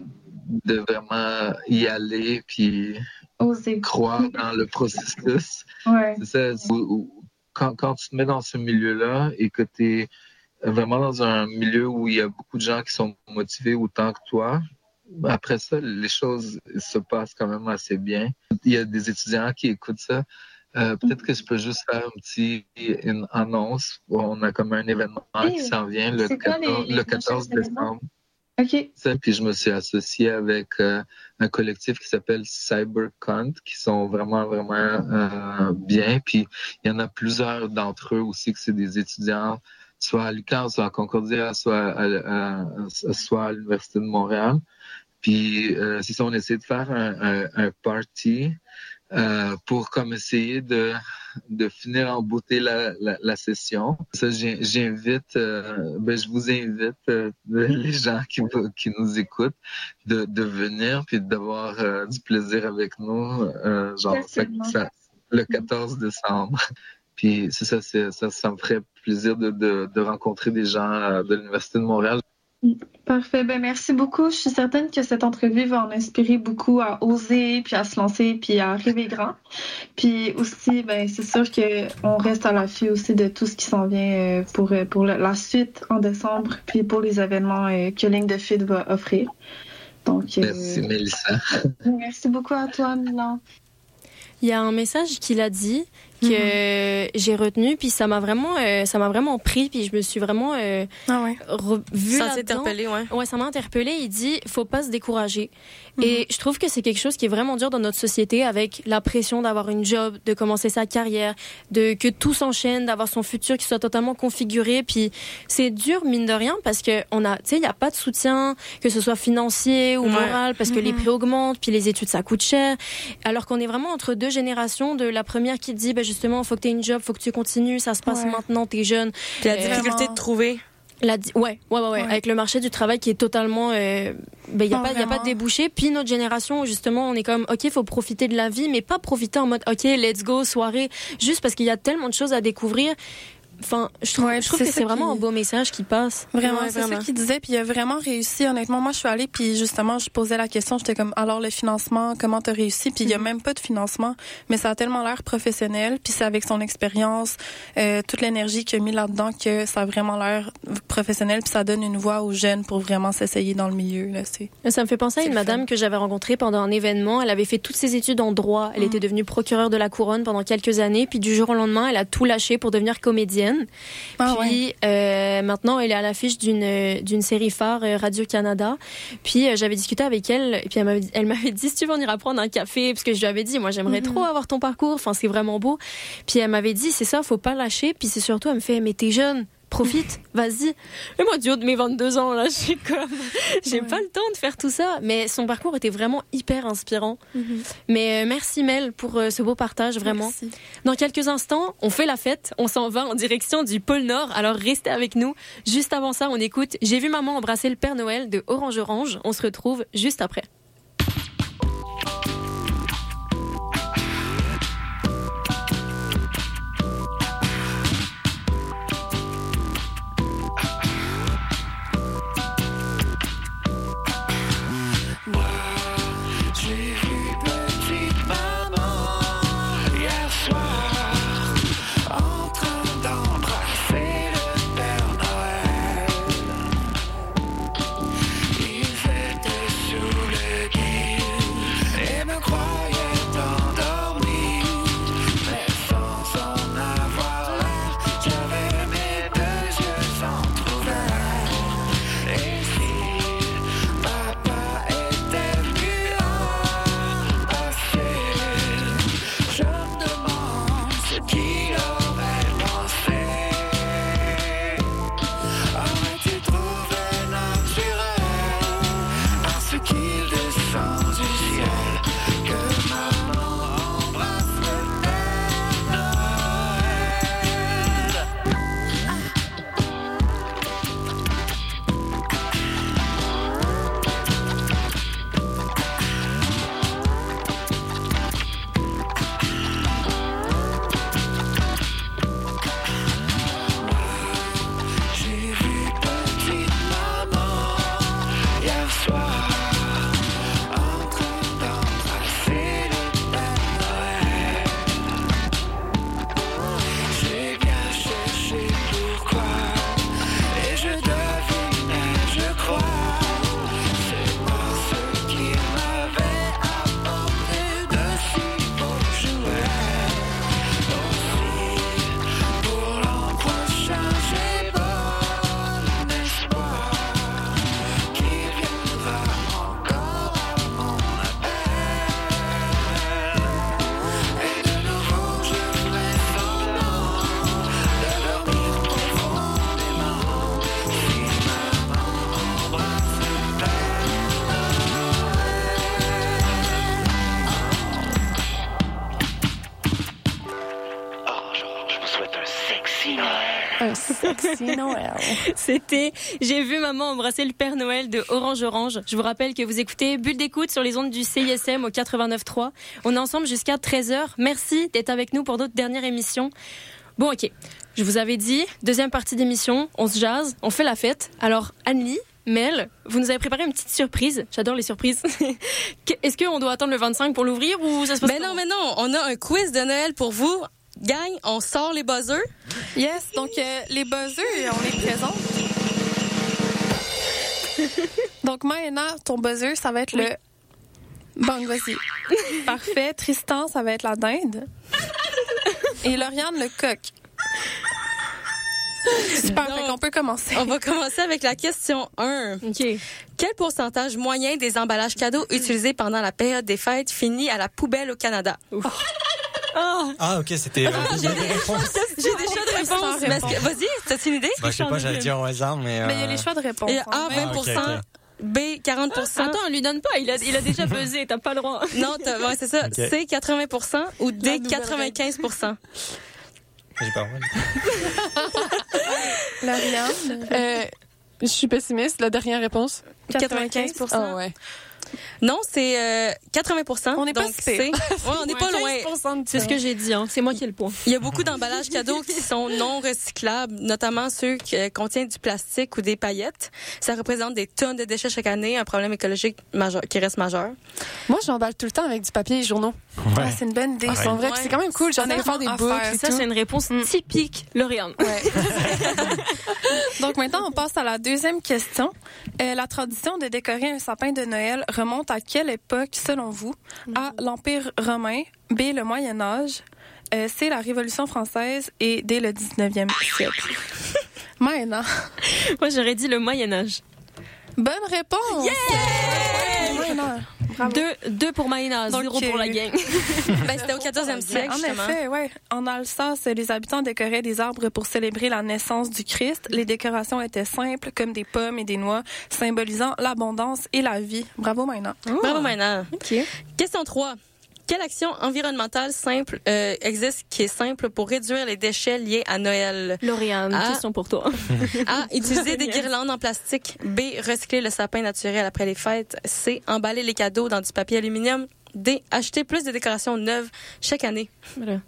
de vraiment y aller, puis oser croire dans le processus. Ouais. C'est ça. Quand, quand tu te mets dans ce milieu-là et que tu es vraiment dans un milieu où il y a beaucoup de gens qui sont motivés autant que toi, après ça, les choses se passent quand même assez bien. Il y a des étudiants qui écoutent ça. Euh, peut-être que je peux juste faire un petit, une annonce. On a comme un événement oui. qui s'en vient le quatorze, les, les le quatorze décembre. OK. Ça, puis je me suis associé avec euh, un collectif qui s'appelle CyberCont, qui sont vraiment, vraiment euh, bien. Puis il y en a plusieurs d'entre eux aussi que c'est des étudiants, soit à l'U Q A M, soit à Concordia, soit à, à, à, soit à l'Université de Montréal. Puis, euh, c'est ça, on essaie de faire un, un, un party euh, pour comme essayer de, de finir en beauté la, la, la session. Ça, j'invite, euh, ben, je vous invite, euh, les gens qui, qui nous écoutent, de, de venir puis d'avoir euh, du plaisir avec nous, euh, genre ça, ça, le quatorze décembre. Puis c'est ça, c'est, ça, ça me ferait plaisir de, de, de rencontrer des gens de l'Université de Montréal. Parfait. Ben, merci beaucoup. Je suis certaine que cette entrevue va en inspirer beaucoup à oser, puis à se lancer, puis à rêver grand. Puis aussi, ben, c'est sûr qu'on reste à l'affût aussi de tout ce qui s'en vient pour, pour la suite en décembre, puis pour les événements que Ligne de Fit va offrir. Donc, merci, euh... Mélissa. Merci beaucoup à toi, Milan. Il y a un message qu'il a dit que mm-hmm. j'ai retenu, puis ça m'a vraiment, euh, ça m'a vraiment pris, puis je me suis vraiment euh, ah ouais. revue ça s'est interpellé, ouais. Ouais, ça m'a interpellé. Il dit, faut pas se décourager. Mm-hmm. Et je trouve que c'est quelque chose qui est vraiment dur dans notre société, avec la pression d'avoir une job, de commencer sa carrière, de que tout s'enchaîne, d'avoir son futur qui soit totalement configuré. Puis c'est dur mine de rien parce que on a, tu sais, il y a pas de soutien, que ce soit financier ou ouais. moral, parce que mm-hmm. les prix augmentent, puis les études ça coûte cher. Alors qu'on est vraiment entre deux générations, de la première qui dit, ben justement, faut que tu aies une job, faut que tu continues, ça se passe ouais. maintenant, t'es jeune. Puis la difficulté vraiment... de trouver. La di... ouais, ouais, ouais, ouais, ouais, avec le marché du travail qui est totalement, euh... ben il y a pas, il y a pas de débouché. Puis notre génération, justement, on est comme, ok, faut profiter de la vie, mais pas profiter en mode, ok, let's go, soirée, juste parce qu'il y a tellement de choses à découvrir. Enfin, je trouve, ouais, je trouve que c'est qui... vraiment un beau message qui passe. Vraiment, ouais, c'est vraiment. ça qu'il disait. Puis il a vraiment réussi. Honnêtement, moi, je suis allée, puis justement, je posais la question. J'étais comme, alors le financement, comment t'as réussi? Puis il y a même pas de financement, mais ça a tellement l'air professionnel. Puis c'est avec son expérience, euh, toute l'énergie qu'il a mis là-dedans, que ça a vraiment l'air professionnel. Puis ça donne une voix aux jeunes pour vraiment s'essayer dans le milieu. Là, c'est. Ça me fait penser à une madame que j'avais rencontrée pendant un événement. Elle avait fait toutes ses études en droit. Elle mmh. était devenue procureure de la couronne pendant quelques années. Puis du jour au lendemain, elle a tout lâché pour devenir comédienne. Ah, puis ouais. euh, maintenant, elle est à l'affiche d'une d'une série phare euh, Radio-Canada. Puis euh, j'avais discuté avec elle, et puis elle m'avait, elle m'avait dit, si tu veux, on ira prendre un café, parce que je lui avais dit, moi, j'aimerais mm-hmm. trop avoir ton parcours. Enfin, c'est vraiment beau. Puis elle m'avait dit, c'est ça, faut pas lâcher. Puis c'est surtout, elle me fait, mais t'es jeune. Profite, vas-y. Et moi, du haut de mes vingt-deux ans, là, je suis comme, j'ai ouais. pas le temps de faire tout ça. Mais son parcours était vraiment hyper inspirant. Mm-hmm. Mais euh, merci Mel pour euh, ce beau partage, vraiment. Merci. Dans quelques instants, on fait la fête. On s'en va en direction du pôle Nord. Alors restez avec nous. Juste avant ça, on écoute J'ai vu maman embrasser le Père Noël de Orange Orange. On se retrouve juste après. Sexy Noël. C'était J'ai vu maman embrasser le Père Noël de Orange Orange. Je vous rappelle que vous écoutez Bulle d'écoute sur les ondes du C I S M au quatre-vingt-neuf trois. On est ensemble jusqu'à treize heures. Merci d'être avec nous pour notre dernière émission. Bon, ok. Je vous avais dit, deuxième partie d'émission, on se jase, on fait la fête. Alors, Anne-Lie, Mel, vous nous avez préparé une petite surprise. J'adore les surprises. Est-ce qu'on doit attendre le vingt-cinq pour l'ouvrir ou ça se passe? Mais non, mais non. On a un quiz de Noël pour vous. Gang, on sort les buzzers. Yes, donc euh, les buzzers, on les présente. Donc, Maëna, ton buzzer, ça va être oui. le... Bon, vas-y. Parfait. Tristan, ça va être la dinde. Et Lauriane, le coq. Super, donc, on peut commencer. On va commencer avec la question un. OK. Quel pourcentage moyen des emballages cadeaux utilisés pendant la période des fêtes finit à la poubelle au Canada? Oh. Oh. Ah, ok, c'était... Euh, j'ai des réponses. J'ai des choix de réponse. réponse. Que... Vas-y, t'as-tu une idée? Bah, je sais pas, j'allais dire au hasard, mais... Euh... Mais il y a les choix de réponse. Il y a A, vingt pour cent. Ah, okay, okay. B, quarante pour cent. Attends, on lui donne pas. Il a, il a déjà buzzé. T'as pas le droit. Non, t'as, ouais, c'est ça. Okay. C, quatre-vingts pour cent ou D, quatre-vingt-quinze pour cent. J'ai pas Lauriane. Euh, je suis pessimiste. La dernière réponse. quatre-vingt-quinze pour cent. Oh, ouais. Non, c'est euh, quatre-vingts pour cent. On n'est pas c'est... Ouais, on n'est pas loin. C'est ce que j'ai dit. Hein. C'est moi qui ai le point. Il y a beaucoup d'emballages cadeaux qui sont non recyclables, notamment ceux qui contiennent du plastique ou des paillettes. Ça représente des tonnes de déchets chaque année, un problème écologique majeur, qui reste majeur. Moi, j'emballe tout le temps avec du papier et journaux. Ouais. Ah, c'est une bonne idée. C'est vrai que c'est quand même cool. J'en ai faire des boucles. Ça, c'est une réponse mm. typique Lauriane. Ouais. Donc maintenant, on passe à la deuxième question. Euh, la tradition de décorer un sapin de Noël remonte à quelle époque, selon vous? A, l'Empire romain, B, le Moyen Âge, euh, C, la Révolution française et D, le dix-neuvième siècle. Maëna. Moi, j'aurais dit le Moyen Âge. Bonne réponse! Yeah! Maëna. Bravo. Deux, deux pour Maïna, Donc, zéro pour la gang. Ben, c'était au quatorzième siècle, en justement. effet, ouais. En Alsace, les habitants décoraient des arbres pour célébrer la naissance du Christ. Les décorations étaient simples, comme des pommes et des noix, symbolisant l'abondance et la vie. Bravo, Maïna. Oh. Bravo, Maïna. OK. Question trois. Quelle action environnementale simple euh, existe qui est simple pour réduire les déchets liés à Noël? Lauriane, A, question pour toi. A, utiliser des guirlandes en plastique. B, recycler le sapin naturel après les fêtes. C, emballer les cadeaux dans du papier aluminium. D, acheter plus de décorations neuves chaque année. Voilà.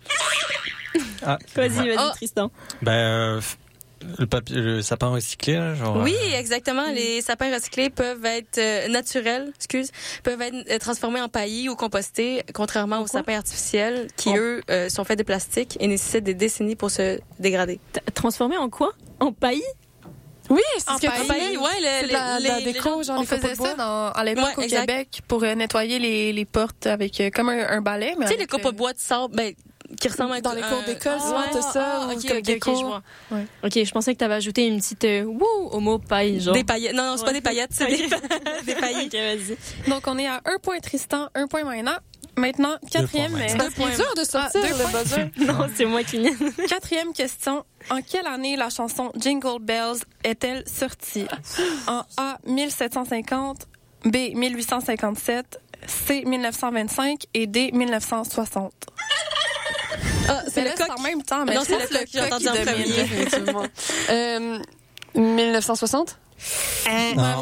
Ah, vas-y, vas-y, oh. Tristan. Ben, euh, le, papier, le sapin recyclé, là, genre. Oui, euh... exactement. Les sapins recyclés peuvent être euh, naturels, excuse, peuvent être euh, transformés en paillis ou compostés, contrairement aux sapins artificiels qui, oh. eux, euh, sont faits de plastique et nécessitent des décennies pour se dégrader. T- transformés en quoi? En paillis? Oui, c'est en ce que paillis, paillis, ouais, le, c'est la, les, la les, déco, les genre on les faisait ça dans, à l'époque ouais, au exact. Québec pour euh, nettoyer les, les portes avec euh, comme un, un balai. Tu sais, les copeaux de bois de sable, ben, qui ressemblent à dans les cours d'école, ah, souvent, ouais, t'as ça, ah, ou okay, comme okay, déco. okay, je vois. Ouais. OK, je pensais que tu avais ajouté une petite euh, wouh au mot paille, genre. Des paillettes. Non, non, c'est ouais. pas des paillettes, c'est des, des paillis. OK, vas-y. Donc, on est à un point Tristan, un point Maïna. Maintenant, quatrième... Deux points, mais... C'est dur de sortir ah, le buzzer. Non, c'est moi qui... Quatrième question. En quelle année la chanson Jingle Bells est-elle sortie? En A, mille sept cent cinquante, B, mille huit cent cinquante-sept, C, mille neuf cent vingt-cinq et D, mille neuf cent soixante. Ah, c'est le coq. En même temps, mais non, c'est le coq que j'ai entendu en premier. euh, mille neuf cent soixante? Euh, non,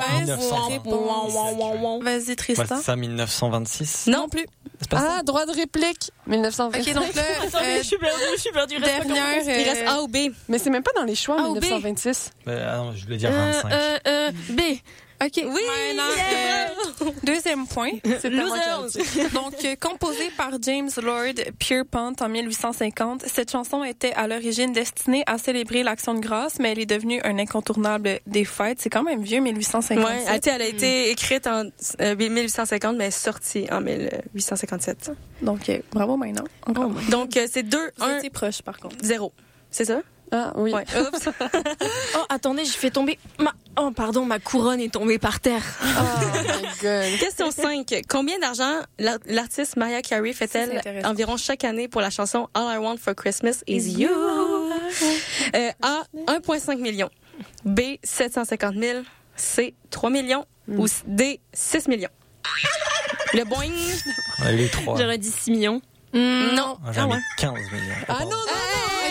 réponse. Vas-y, Tristan. Ouais, c'est ça, mille neuf cent vingt-six? Non plus. C'est pas ah, ça? droit de réplique. mille neuf cent vingt-cinq. OK, donc là, Attendez, euh, je suis perdue, je suis perdue. dernière... Il reste A ou B. Mais c'est même pas dans les choix, A mille ou B? neuf cent vingt-six. Euh, ah non, je voulais dire Euh, vingt-cinq. euh, euh, B. OK. Oui, Maïna, yeah. euh, deuxième point. C'est Losers. Donc, euh, composée par James Lord Pierpont en mille huit cent cinquante, cette chanson était à l'origine destinée à célébrer l'Action de grâce, mais elle est devenue un incontournable des fêtes. C'est quand même vieux, mille huit cent cinquante. Ouais, elle, elle a été écrite en euh, mille huit cent cinquante, mais sortie en mille huit cent cinquante-sept. Donc, euh, bravo maintenant. Encore. Oh, donc, euh, c'est deux, un, C'était proche, par contre. zéro. C'est ça? Ah, oui. Ouais. Oups. Oh, attendez, j'ai fait tomber ma... Oh, pardon, ma couronne est tombée par terre. Oh my God. Question cinq. Combien d'argent l'artiste Mariah Carey fait-elle environ chaque année pour la chanson All I Want for Christmas is You? Euh, A, un virgule cinq million. B, sept cent cinquante mille. C, trois millions. Mm. Ou D, six millions. Le boing. On a eu les trois. J'aurais dit six millions. Mm, non. Ah, j'en ai ah, ouais. quinze millions. Ah non, non, non. Hey, Okay. non,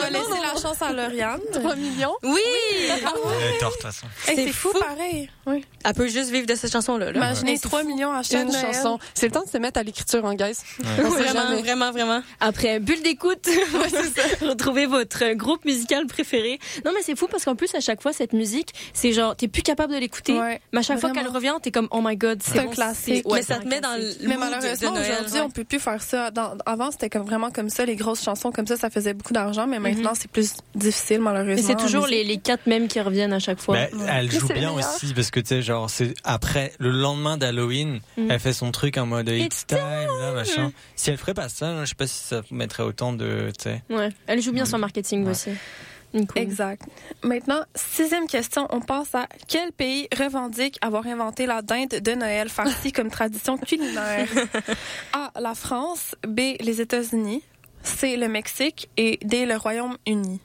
va laisser la chance à Lauriane. trois millions? Oui! Bravo. Elle est tort, de toute façon. Hey, c'est, c'est fou, fou, pareil. Oui. Elle peut juste vivre de cette chanson-là. Là. Imaginez trois millions à chaque Une Noël. chanson. C'est le temps de se mettre à l'écriture, hein, guys. Ouais. Vraiment, vraiment, vraiment. Après bulle d'écoute, retrouvez votre groupe musical préféré. Non, mais c'est fou parce qu'en plus, à chaque fois, cette musique, c'est genre, t'es plus capable de l'écouter. Ouais, mais à chaque vraiment. fois qu'elle revient, t'es comme, oh my god, c'est, c'est bon, un classique. Ouais, mais ça te met dans le Mais malheureusement, de Noël, aujourd'hui, ouais. on peut plus faire ça. Dans, avant, c'était comme vraiment comme ça, les grosses chansons comme ça, ça faisait beaucoup d'argent, mais maintenant, mm-hmm. c'est plus difficile, malheureusement. Mais c'est toujours les, les quatre mêmes qui reviennent à chaque fois. Mais ouais. Elle joue bien aussi parce que, tu sais, genre, c'est après, le lendemain d'Halloween, mm. elle fait son truc en mode It's time, là, machin. Si elle ferait pas ça, je sais pas si ça mettrait autant de, tu sais. Ouais. Elle joue bien ouais. son marketing ouais. aussi. Cool. Exact. Maintenant, sixième question, on passe à quel pays revendique avoir inventé la dinde de Noël farcie comme tradition culinaire? A. La France. B. Les États-Unis. C. Le Mexique. Et D. Le Royaume-Uni.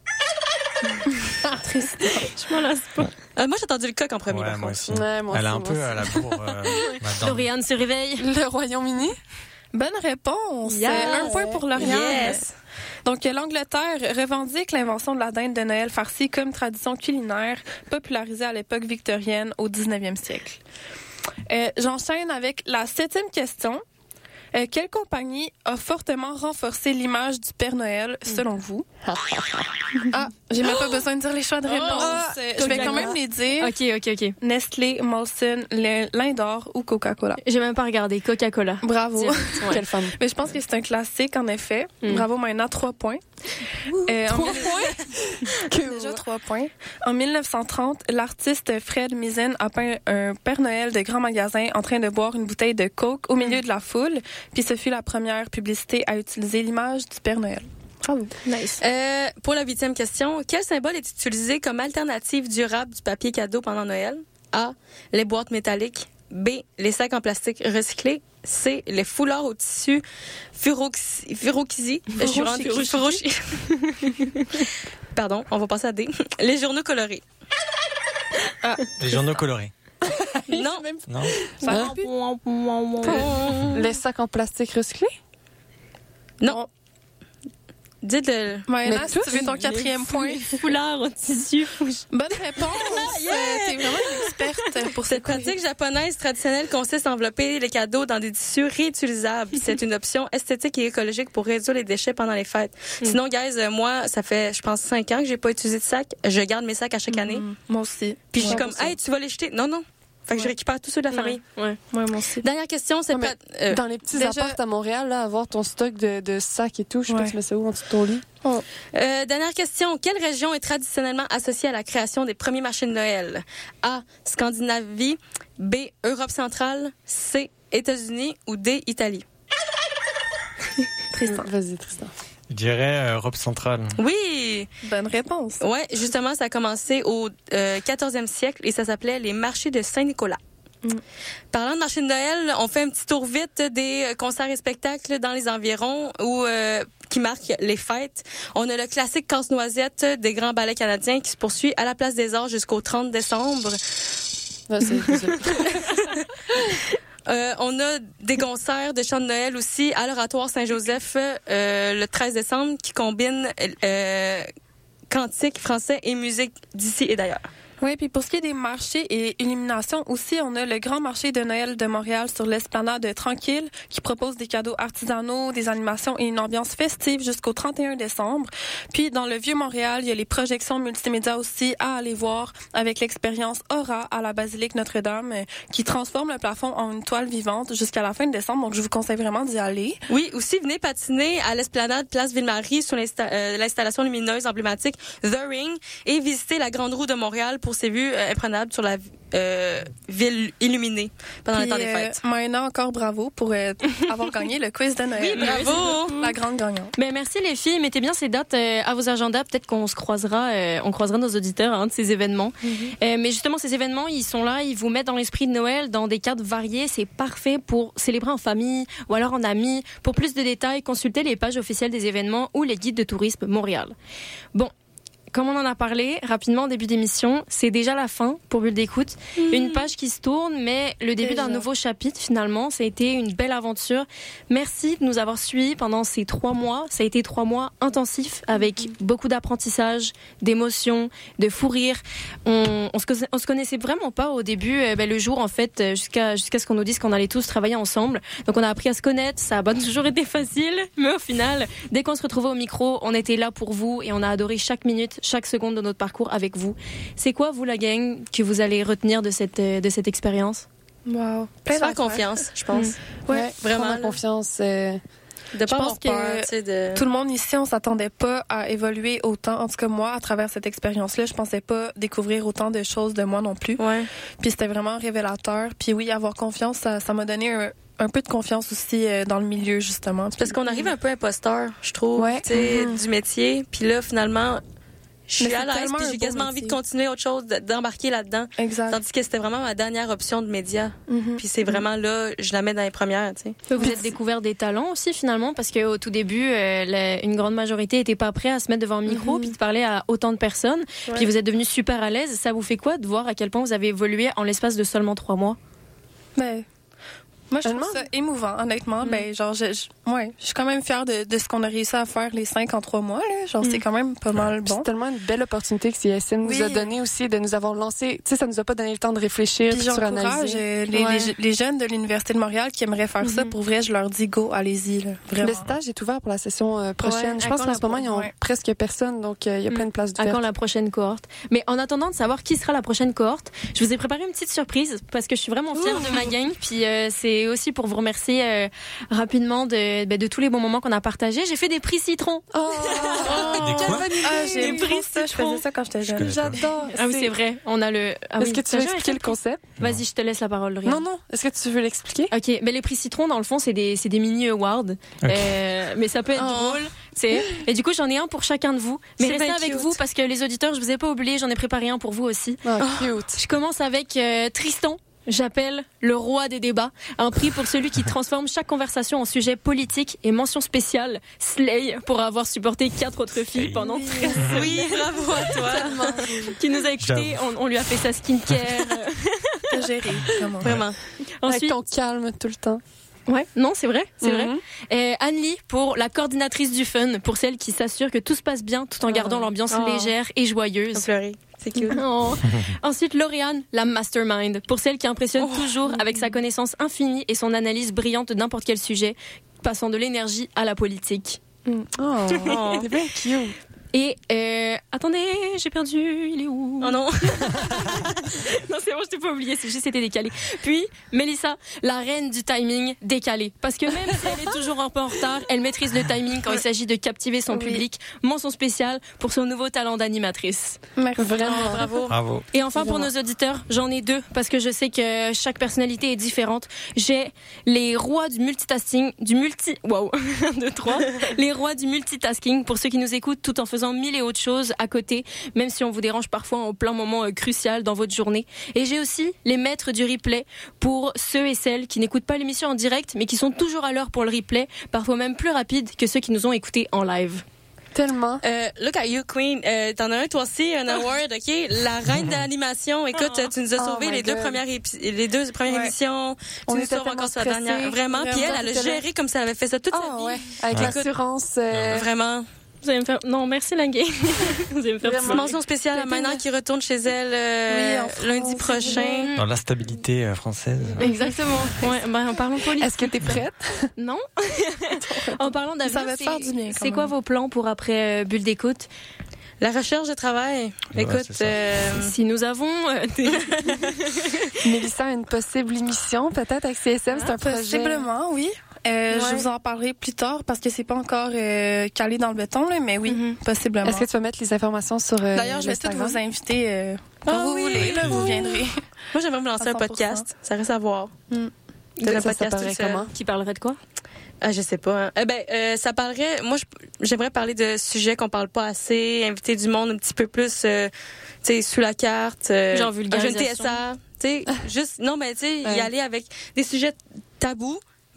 Triste. Je m'en lasse pas. Euh, moi, j'ai entendu le coq en premier. Ouais, moi aussi. Ouais, moi Elle est aussi, un peu aussi. à la bourre. Euh, Lauriane se réveille. Le Royaume-Uni? Bonne réponse. Yes. Un point pour Lauriane. Yes. Donc, l'Angleterre revendique l'invention de la dinde de Noël farcie comme tradition culinaire popularisée à l'époque victorienne au dix-neuvième siècle. Euh, j'enchaîne avec la septième question. Euh, quelle compagnie a fortement renforcé l'image du Père Noël, selon vous? Ah, j'ai même pas besoin de dire les choix de réponse. Oh, je vais quand même les dire. OK, OK, OK. Nestlé, Molson, Lindor ou Coca-Cola. J'ai même pas regardé. Coca-Cola. Bravo. Ouais. Quelle femme. Mais je pense que c'est un classique, en effet. Mm. Bravo, maintenant, trois points. Euh, trois mille... points? Déjà trois points. En dix-neuf cent trente, l'artiste Fred Misen a peint un Père Noël de grand magasin en train de boire une bouteille de Coke au milieu de la foule. Puis ce fut la première publicité à utiliser l'image du Père Noël. Oh, nice. Euh, pour la huitième question, quel symbole est utilisé comme alternative durable du papier cadeau pendant Noël? A. Les boîtes métalliques. B. Les sacs en plastique recyclés. C. Les foulards au tissu furoxy. Furoxy. Furoxy. Pardon, on va passer à D. Les journaux colorés. Ah. Les journaux colorés. Non. Non. Hein? Les sacs en plastique recyclés? Non. Dites-le. Ouais, là, si tu veux ton quatrième point. Foulard au tissu. Bonne réponse. Yeah. T'es vraiment une experte pour cette pratique japonaise traditionnelle consiste à envelopper les cadeaux dans des tissus réutilisables. C'est une option esthétique et écologique pour réduire les déchets pendant les fêtes. Mm. Sinon, guys, moi, ça fait, je pense, cinq ans que j'ai pas utilisé de sac. Je garde mes sacs à chaque année. Mm. Moi aussi. Puis je suis comme, aussi. Hey, tu vas les jeter? Non, non. Fait que ouais. je récupère tous ceux de la famille. Ouais, ouais. ouais moi aussi. Dernière question, c'est non, pas... euh, dans les petits déjà... apparts à Montréal, là, avoir ton stock de, de sacs et tout, je sais ouais. pas, tu mets ça où en dessous de ton lit? Oh. Euh, dernière question. Quelle région est traditionnellement associée à la création des premiers marchés de Noël? A. Scandinavie. B. Europe centrale. C. États-Unis. Ou D. Italie. Tristan. Vas-y, Tristan. Je dirais Europe centrale. Oui! Bonne réponse. Ouais, justement, ça a commencé au euh, quatorzième siècle et ça s'appelait les marchés de Saint-Nicolas. Mm. Parlant de marché de Noël, on fait un petit tour vite des concerts et spectacles dans les environs où euh, qui marquent les fêtes. On a le classique Casse-Noisette des grands ballets canadiens qui se poursuit à la Place des Arts jusqu'au trente décembre. Ah, c'est Euh, on a des concerts de chants de Noël aussi à l'Oratoire Saint-Joseph euh, le treize décembre qui combinent euh, cantiques français et musique d'ici et d'ailleurs. Oui, puis pour ce qui est des marchés et illuminations aussi, on a le Grand Marché de Noël de Montréal sur l'esplanade Tranquille qui propose des cadeaux artisanaux, des animations et une ambiance festive jusqu'au trente et un décembre. Puis dans le Vieux-Montréal, il y a les projections multimédia aussi à aller voir avec l'expérience Aura à la Basilique Notre-Dame qui transforme le plafond en une toile vivante jusqu'à la fin de décembre. Donc je vous conseille vraiment d'y aller. Oui, aussi venez patiner à l'esplanade Place Ville-Marie sur l'insta- euh, l'installation lumineuse emblématique The Ring et visiter la Grande Roue de Montréal pour ses vues euh, imprenables sur la euh, ville illuminée pendant Puis, le temps des fêtes. Euh, Maïna, encore bravo pour euh, avoir gagné le quiz de Noël. Oui, bravo! La grande gagnante. Mais merci les filles, mettez bien ces dates euh, à vos agendas. Peut-être qu'on se croisera, euh, on croisera nos auditeurs à un de ces événements. Mm-hmm. Euh, mais justement, ces événements, ils sont là, ils vous mettent dans l'esprit de Noël, dans des cadres variés. C'est parfait pour célébrer en famille ou alors en amis. Pour plus de détails, consultez les pages officielles des événements ou les guides de tourisme Montréal. Bon. comme on en a parlé rapidement au début d'émission, c'est déjà la fin pour Bulle d'écoute. Mmh. Une page qui se tourne, mais le début déjà. d'un nouveau chapitre finalement. Ça a été une belle aventure. Merci de nous avoir suivis pendant ces trois mois. Ça a été trois mois intensifs avec mmh. beaucoup d'apprentissage, d'émotions, de fou rire. On, on, se, on se connaissait vraiment pas au début. Euh, ben, le jour en fait, jusqu'à jusqu'à ce qu'on nous dise qu'on allait tous travailler ensemble. Donc on a appris à se connaître. Ça a pas toujours été facile, mais au final, dès qu'on se retrouvait au micro, on était là pour vous et on a adoré chaque minute, chaque seconde de notre parcours avec vous. C'est quoi, vous, la gang, que vous allez retenir de cette, de cette expérience? Wow. Plein de confiance, je pense. Mmh. Ouais, ouais, vraiment. La confiance. Euh... De pas je pense que peur, de... tout le monde ici, on s'attendait pas à évoluer autant. En tout cas, moi, à travers cette expérience-là, je pensais pas découvrir autant de choses de moi non plus. Ouais. Puis c'était vraiment révélateur. Puis oui, avoir confiance, ça, ça m'a donné un, un peu de confiance aussi euh, dans le milieu, justement. Parce qu'on arrive un peu imposteur, je trouve, ouais. tu sais, mm-hmm. du métier. Puis là, finalement... Je suis à l'aise, puis j'ai quasiment envie de continuer autre chose, d'embarquer là-dedans. Exact. Tandis que c'était vraiment ma dernière option de média. Mm-hmm. Puis c'est vraiment là, je la mets dans les premières, tu sais. Vous avez découvert des talents aussi, finalement, parce qu'au tout début, euh, la, une grande majorité était pas prête à se mettre devant un micro, mm-hmm. puis de parler à autant de personnes. Ouais. Puis vous êtes devenus super à l'aise. Ça vous fait quoi de voir à quel point vous avez évolué en l'espace de seulement trois mois? Ben... Moi, je trouve ça émouvant, honnêtement. Mm. Ben, genre, je, je, ouais, je suis quand même fière de, de ce qu'on a réussi à faire les cinq en trois mois, là. Genre, mm. c'est quand même pas mal bon. C'est tellement une belle opportunité que C S M oui. nous a donné aussi de nous avoir lancé. Tu sais, ça nous a pas donné le temps de réfléchir, puis sur analyser. Euh, les, ouais. les, les jeunes de l'Université de Montréal qui aimeraient faire mm-hmm. ça, pour vrai, je leur dis go, allez-y, là. Vraiment. Le stage est ouvert pour la session euh, prochaine. Ouais, je pense qu'en ce moment, ils ont ouais. presque personne, donc il euh, y a mm. plein de places ouvertes. À quand la prochaine cohorte? Mais en attendant de savoir qui sera la prochaine cohorte, je vous ai préparé une petite surprise parce que je suis vraiment fière Ouh. de ma gang, puis euh, c'est aussi pour vous remercier Euh, rapidement de, ben, de tous les bons moments qu'on a partagés. J'ai fait des prix citron. Oh, oh des quoi? Ah, j'ai pris ça. Je faisais ça quand j'étais jeune. J'adore. Ah oui, c'est vrai. On a le. Ah, Est-ce oui. que tu veux expliquer le concept? Vas-y, je te laisse la parole, Lauriane. Non, non. Est-ce que tu veux l'expliquer? Ok. Mais les prix citron, dans le fond, c'est des, c'est des mini awards. Okay. Euh, mais ça peut être oh. drôle. C'est... Et du coup, j'en ai un pour chacun de vous. Mais c'est restez avec cute. vous parce que les auditeurs, je vous ai pas oublié. J'en ai préparé un pour vous aussi. Oh, cute. Je commence avec euh, Tristan. J'appelle le roi des débats, un prix pour celui qui transforme chaque conversation en sujet politique et mention spéciale Slay pour avoir supporté quatre autres filles pendant oui. treize ans. Oui, bravo à toi. Qui nous a écouté, on, on lui a fait sa skincare. T'as géré, vraiment. Vraiment. Ensuite, avec ton calme tout le temps. Ouais, non, c'est vrai, c'est mm-hmm. vrai. Et Anne-Lie pour la coordinatrice du fun, pour celle qui s'assure que tout se passe bien tout en gardant oh. l'ambiance oh. légère et joyeuse. Pleurer. C'est cute. Oh. Ensuite, Lauriane, la mastermind, pour celle qui impressionne oh. toujours avec sa connaissance infinie et son analyse brillante de n'importe quel sujet, passant de l'énergie à la politique. Mm. Oh, oh. C'est bien cute. Et euh, attendez, j'ai perdu, il est où? Oh non. Non, c'est bon, je t'ai pas oublié, c'est juste c'était décalé. Puis Mélissa, la reine du timing décalé, parce que même si elle est toujours un peu en retard, elle maîtrise le timing quand il s'agit de captiver son oui. public. Mention spéciale pour son nouveau talent d'animatrice. Merci. Vraiment, bravo. Bravo. Et enfin pour nos auditeurs, j'en ai deux parce que je sais que chaque personnalité est différente. J'ai les rois du multitasking, du multi, wow, un, deux, trois, les rois du multitasking pour ceux qui nous écoutent tout en faisant mille et autres choses à côté, même si on vous dérange parfois en plein moment euh, crucial dans votre journée. Et j'ai aussi les maîtres du replay pour ceux et celles qui n'écoutent pas l'émission en direct, mais qui sont toujours à l'heure pour le replay, parfois même plus rapide que ceux qui nous ont écoutés en live. Tellement. Euh, look at you, Queen. Euh, t'en as un, toi aussi, un award, OK? La reine de l'animation. Écoute, tu nous as sauvé oh les, deux premières épi- les deux premières ouais. émissions. Tu on nous sauves encore sur la dernière. Vraiment. Puis elle, elle a géré comme si elle avait fait ça toute oh, sa vie. Ouais. Avec Écoute, l'assurance. Euh... Vraiment. Vous allez me faire... Non, merci Languet. Vous allez me faire Vraiment. Mention spéciale à Maïna qui retourne chez elle euh, oui, lundi prochain. Dans la stabilité euh, française. Exactement. Ouais, ben, en parlant politique. Est-ce que t'es prête? Non. En parlant d'avenir, ça va te faire du bien. C'est quoi vos plans pour après euh, Bulle d'écoute? La recherche de travail. Ouais, écoute, euh... si nous avons euh, des... Mélissa, une possible émission peut-être avec C S M, ah, c'est un projet. Possiblement, oui. Euh, ouais. Je vous en parlerai plus tard parce que c'est pas encore euh, calé dans le béton, là, mais oui, mm-hmm. possiblement. Est-ce que tu vas mettre les informations sur euh, D'ailleurs, je vais toutes vous inviter euh, quand ah, vous oui, voulez, oui, là, oui. vous viendrez. Moi, j'aimerais me lancer un podcast. Ça reste à voir. Mm. De un podcast ça comment? Qui parlerait de quoi? Ah, je sais pas. Hein. Eh ben, euh, ça parlerait. Moi, j'aimerais parler de sujets qu'on parle pas assez, inviter du monde un petit peu plus, euh, tu sais, sous la carte. Euh, Genre vulgarisation. Un jeune T S A. Tu sais, juste, non, mais tu sais, ouais. y aller avec des sujets tabous,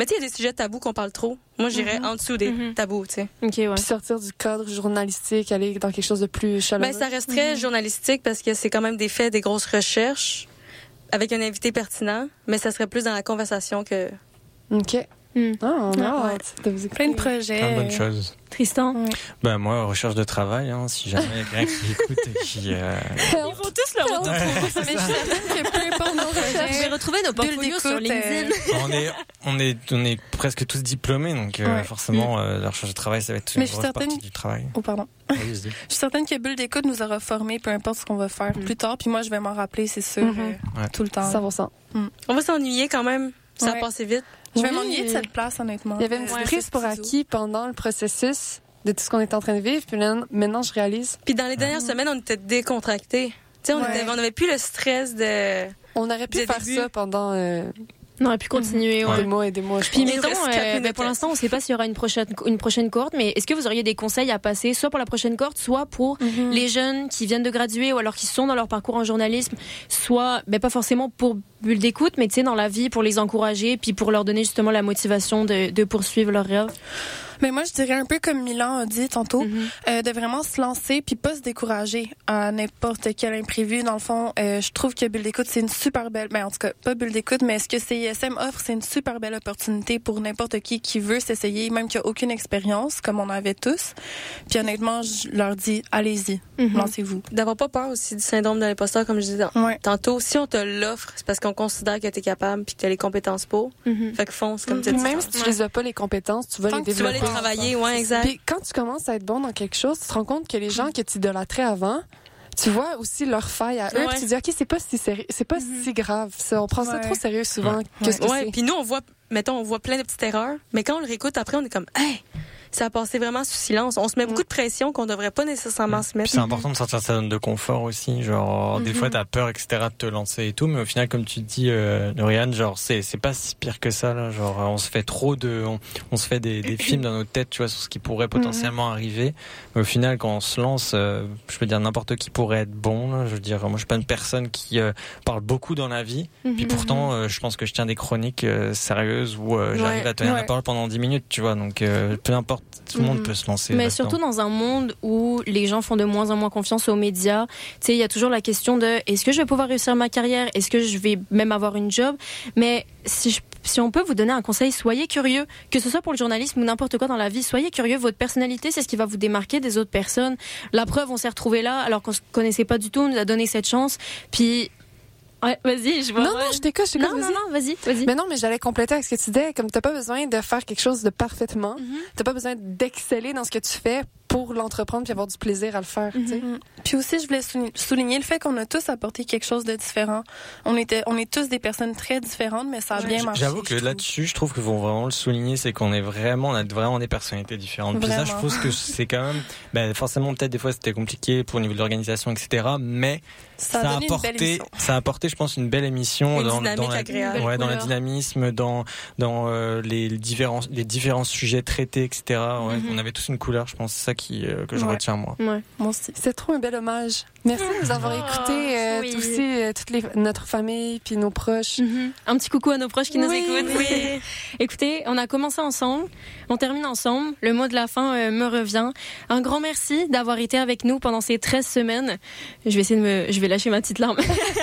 Mais tu sais, il y a des sujets tabous qu'on parle trop. Moi, j'irais Mm-hmm. en dessous des mm-hmm. tabous, tu sais. OK, ouais. Puis sortir du cadre journalistique, aller dans quelque chose de plus chaleureux. Ben, ça resterait mm-hmm. journalistique parce que c'est quand même des faits, des grosses recherches avec un invité pertinent, mais ça serait plus dans la conversation que... OK. Mm. Ah, on a ah, hâte de vous écouter. Plein de projets. Plein de bonnes choses. Tristan? Oui. Ben, moi, recherche de travail, hein, si jamais il y a quelqu'un qui écoute et qui... Euh... Ils vont tous le retrouver. Mais je suis certaine que peu importe nos recherches, je vais retrouver nos portfolios sur LinkedIn. Euh... on, est, on, est, on est presque tous diplômés, donc euh, ouais. forcément, euh, la recherche de travail, ça va être une Mais grosse certaine... partie du travail. Oh, pardon. Oui, je suis certaine que Bulle d'écoute nous aura formés, peu importe ce qu'on va faire mm. plus tard. Puis moi, je vais m'en rappeler, c'est sûr, mm-hmm. euh, ouais. tout le temps. cent pour cent. Mm. On va s'ennuyer quand même. Ça ouais. a passé vite. Je vais oui. m'ennuyer de cette place, honnêtement. Il y avait une ouais, prise pour acquis pendant le processus de tout ce qu'on était en train de vivre. Puis maintenant, je réalise. Puis dans les dernières mmh. semaines, on était décontractés. Tu sais, on ouais. n'avait plus le stress de. On aurait pu faire début. ça pendant. Euh... On aurait pu continuer. Mmh. Ouais. Des mois et des mois. Je Puis mettons, euh, ben pour l'instant, on ne sait pas s'il y aura une prochaine, une prochaine cohorte, mais est-ce que vous auriez des conseils à passer, soit pour la prochaine cohorte, soit pour mmh. les jeunes qui viennent de graduer ou alors qui sont dans leur parcours en journalisme, soit, ben pas forcément pour Bulle d'écoute, mais tu sais, dans la vie, pour les encourager, puis pour leur donner justement la motivation de, de poursuivre leurs rêves? Mais moi, je dirais un peu comme Milan a dit tantôt, mm-hmm. euh, de vraiment se lancer puis pas se décourager à n'importe quel imprévu. Dans le fond, euh, je trouve que Bulle d'écoute, c'est une super belle... Ben, en tout cas, pas Bulle d'écoute, mais ce que C I S M offre, c'est une super belle opportunité pour n'importe qui qui veut s'essayer, même qui a aucune expérience, comme on avait tous. Puis honnêtement, je leur dis, allez-y, mm-hmm. lancez-vous. D'avoir pas peur aussi du syndrome de l'imposteur, comme je disais ouais. tantôt. Si on te l'offre, c'est parce qu'on considère que t'es capable puis que t'as les compétences pour. Mm-hmm. Fait que fonce, comme mm-hmm. tu dis. Même si tu les as pas, les compétences, tu vas Tant les développer. Tu vas les travailler, ouais, exact. Puis quand tu commences à être bon dans quelque chose, tu te rends compte que les gens que tu idolâtrais avant, tu vois aussi leurs failles à eux, ouais. puis tu dis ok, c'est pas si sérieux, c'est pas mm-hmm. si grave, ça, on prend ça ouais. trop sérieux souvent ouais. que ce que ouais. c'est. Puis nous on voit, mettons, on voit plein de petites erreurs, mais quand on le réécoute après, on est comme hey, ça a passé vraiment sous silence. On se met beaucoup de pression qu'on devrait pas nécessairement mmh. se mettre. Puis c'est important de sortir de sa zone de confort aussi. Genre, mmh. des fois, t'as peur, et cetera, de te lancer et tout. Mais au final, comme tu dis, euh, Lauriane, genre, c'est, c'est pas si pire que ça, là. Genre, on se fait trop de, on, on se fait des, des films dans notre tête, tu vois, sur ce qui pourrait potentiellement mmh. arriver. Mais au final, quand on se lance, euh, je veux dire, n'importe qui pourrait être bon, là. Je veux dire, moi, je suis pas une personne qui euh, parle beaucoup dans la vie. Mmh. Puis pourtant, euh, je pense que je tiens des chroniques euh, sérieuses où euh, j'arrive ouais. à tenir ouais. la parole pendant dix minutes, tu vois. Donc, euh, peu importe, tout le mmh. monde peut se lancer. Mais là-dedans. surtout dans un monde où les gens font de moins en moins confiance aux médias. Tu sais, il y a toujours la question de est-ce que je vais pouvoir réussir ma carrière? Est-ce que je vais même avoir une job? Mais si, je, si on peut vous donner un conseil, soyez curieux. Que ce soit pour le journalisme ou n'importe quoi dans la vie, soyez curieux. Votre personnalité, c'est ce qui va vous démarquer des autres personnes. La preuve, on s'est retrouvés là alors qu'on se connaissait pas du tout. On nous a donné cette chance. Puis... Ouais, vas-y, je vois. Non, non, je t'écoute, je t'écoute. Non, non, non, vas-y, vas-y. Mais non, mais j'allais compléter avec ce que tu disais. Comme t'as pas besoin de faire quelque chose de parfaitement. Mm-hmm. T'as pas besoin d'exceller dans ce que tu fais pour l'entreprendre puis avoir du plaisir à le faire, mm-hmm. tu sais. Puis aussi, je voulais souligner le fait qu'on a tous apporté quelque chose de différent. On était, on est tous des personnes très différentes, mais ça a bien marché. J'avoue que là-dessus, je trouve qu'ils vont vraiment le souligner, c'est qu'on est vraiment, on a vraiment des personnalités différentes. Puis ça, je pense que c'est quand même, ben, forcément, peut-être des fois c'était compliqué pour le niveau de l'organisation, et cetera. Mais ça, ça a apporté, ça a apporté, je pense, une belle émission une dans, dans, la, ouais, dans le dynamisme, dans, dans euh, les différents, les différents sujets traités, et cetera. Ouais, mm-hmm. On avait tous une couleur, je pense, c'est ça qui euh, que je ouais. retiens moi. Ouais. Moi aussi. C'est trop un bel hommage. Merci de nous avoir écoutés, euh, oui. aussi euh, toute les, notre famille puis nos proches. Mm-hmm. Un petit coucou à nos proches qui oui, nous écoutent. Oui. Écoutez, on a commencé ensemble, on termine ensemble. Le mot de la fin euh, me revient. Un grand merci d'avoir été avec nous pendant ces treize semaines. Je vais essayer de me, je vais lâcher ma petite larme.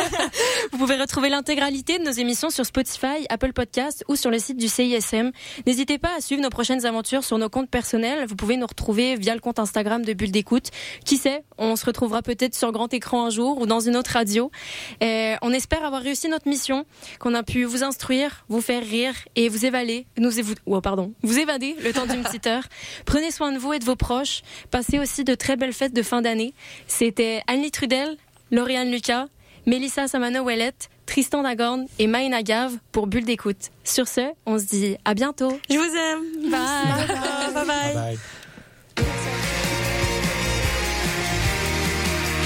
Vous pouvez retrouver l'intégralité de nos émissions sur Spotify, Apple Podcasts ou sur le site du C I S M. N'hésitez pas à suivre nos prochaines aventures sur nos comptes personnels. Vous pouvez nous retrouver via le compte Instagram de Bulle d'écoute. Qui sait, on se retrouvera peut-être sur grand écran un jour ou dans une autre radio. Et on espère avoir réussi notre mission, qu'on a pu vous instruire, vous faire rire et vous évader, nous évo- oh, pardon, vous évader le temps d'une petite heure. Prenez soin de vous et de vos proches. Passez aussi de très belles fêtes de fin d'année. C'était Anne-Lie Trudel, Lauriane Lucas, Mélissa Samano-Ouellette, Tristan Dagorn et Maïna Gave pour Bulle d'écoute. Sur ce, on se dit à bientôt. Je vous aime. Bye. Bye bye. Bye bye.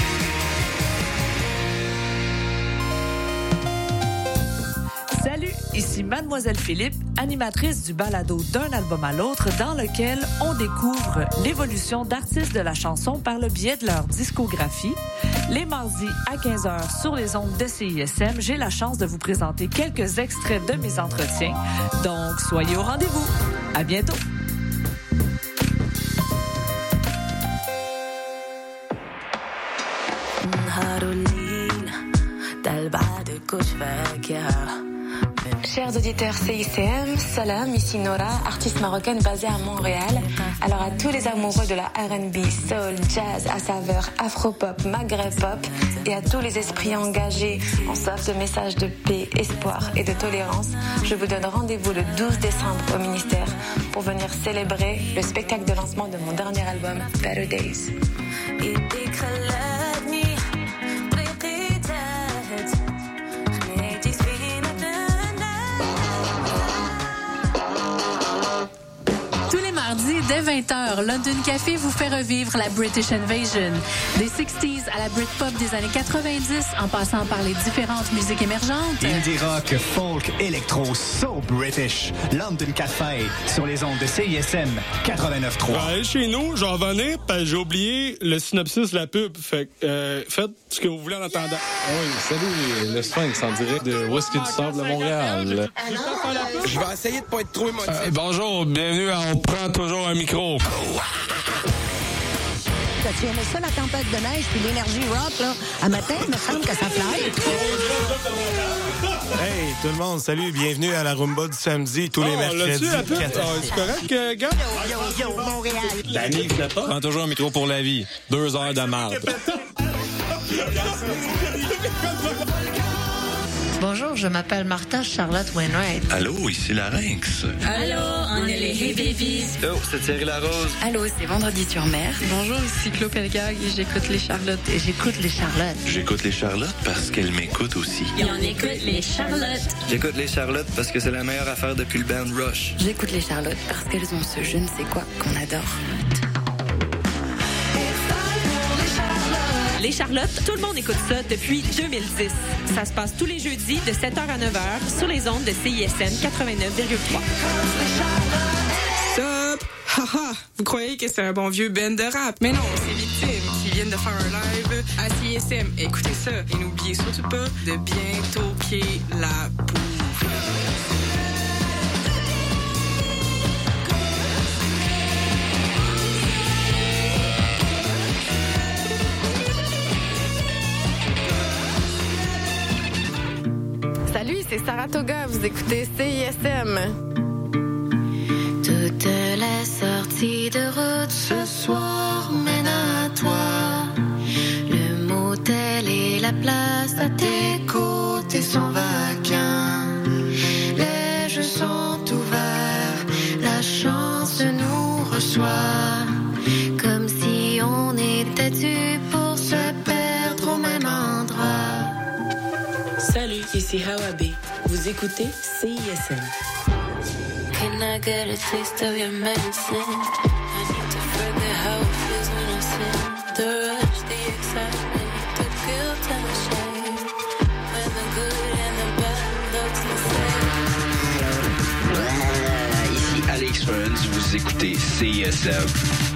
Salut, ici Mademoiselle Philippe, animatrice du balado D'un album à l'autre, dans lequel on découvre l'évolution d'artistes de la chanson par le biais de leur discographie. Les mardis à quinze heures sur les ondes de C I S M, j'ai la chance de vous présenter quelques extraits de mes entretiens. Donc, soyez au rendez-vous. À bientôt. Chers auditeurs C I C M, salam, ici Nora, artiste marocaine basée à Montréal. Alors à tous les amoureux de la R and B, soul, jazz à saveur afro-pop, maghreb pop et à tous les esprits engagés en soif de messages de paix, espoir et de tolérance, je vous donne rendez-vous le douze décembre au ministère pour venir célébrer le spectacle de lancement de mon dernier album, Better Days. Dès vingt heures, London Café vous fait revivre la British Invasion. Des sixties à la Britpop des années quatre-vingt-dix, en passant par les différentes musiques émergentes. Indie rock, folk, électro, so British. London Café, sur les ondes de C I S M quatre-vingt-neuf trois. Ouais, chez nous, j'en revenais, parce que j'ai oublié le synopsis de la pub. Fait euh, faites ce que vous voulez en attendant. Oui, salut, le Sphinx en direct de Whisky du Sable de Montréal. Je vais essayer de pas être trop émotif. Euh, bonjour, bienvenue à On prend toujours un micro. Tu aimais ça, la tempête de neige puis l'énergie rock, là? À matin, il me semble que ça fly. Hey, tout le monde, salut, bienvenue à la Rumba du samedi, tous oh, les mercredis. Oh, c'est correct, euh, gars? Yo, yo, yo, Montréal. Danny, tu pas? Prends toujours un micro pour la vie. Deux heures de marde. Bonjour, je m'appelle Martha Charlotte Wainwright. Allô, ici Larynx. Allô, on est les Hey Babies. Oh, c'est Thierry Larose. Allô, c'est Vendredi sur Mer. Bonjour, ici Claude Pelgag et j'écoute les Charlottes. Et j'écoute les Charlottes. J'écoute les Charlottes parce qu'elles m'écoutent aussi. Et on écoute les Charlottes. J'écoute les Charlottes parce que c'est la meilleure affaire depuis le band Rush. J'écoute les Charlottes parce qu'elles ont ce je ne sais quoi qu'on adore. Les Charlottes, tout le monde écoute ça depuis deux mille dix. Ça se passe tous les jeudis de sept heures à neuf heures sur les ondes de C I S M quatre-vingt-neuf virgule trois. Stop! Haha! Vous croyez que c'est un bon vieux band de rap? Mais non, c'est Victime qui viennent de faire un live à C I S M. Écoutez ça et n'oubliez surtout pas de bien toquer la bouffe. Salut, c'est Saratoga, vous écoutez C I S M. Toute la sortie de route ce soir mène à toi. Le motel et la place à tes côtés sont vacants. Les jeux sont ouverts, la chance nous reçoit. Comme si on était dû pour se perdre au même endroit. Salut, ici Hawabe. Vous écoutez C I S M. Can I get a taste of your medicine? I need to forget how it feels when I sin. The rush, the excitement, the guilt and the shame. When the good and the bad looks the same. Ici Alex Burns, vous écoutez C I S M.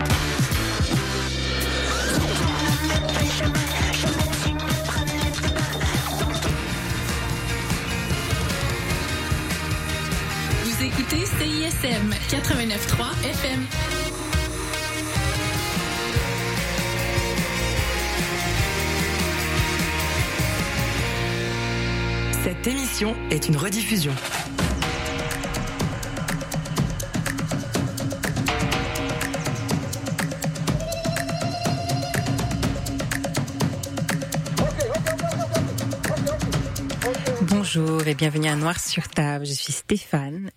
Vous écoutez C I S M quatre-vingt-neuf trois F M. Cette émission est une rediffusion. Bonjour et bienvenue à Noir sur Table. Je suis Stéphane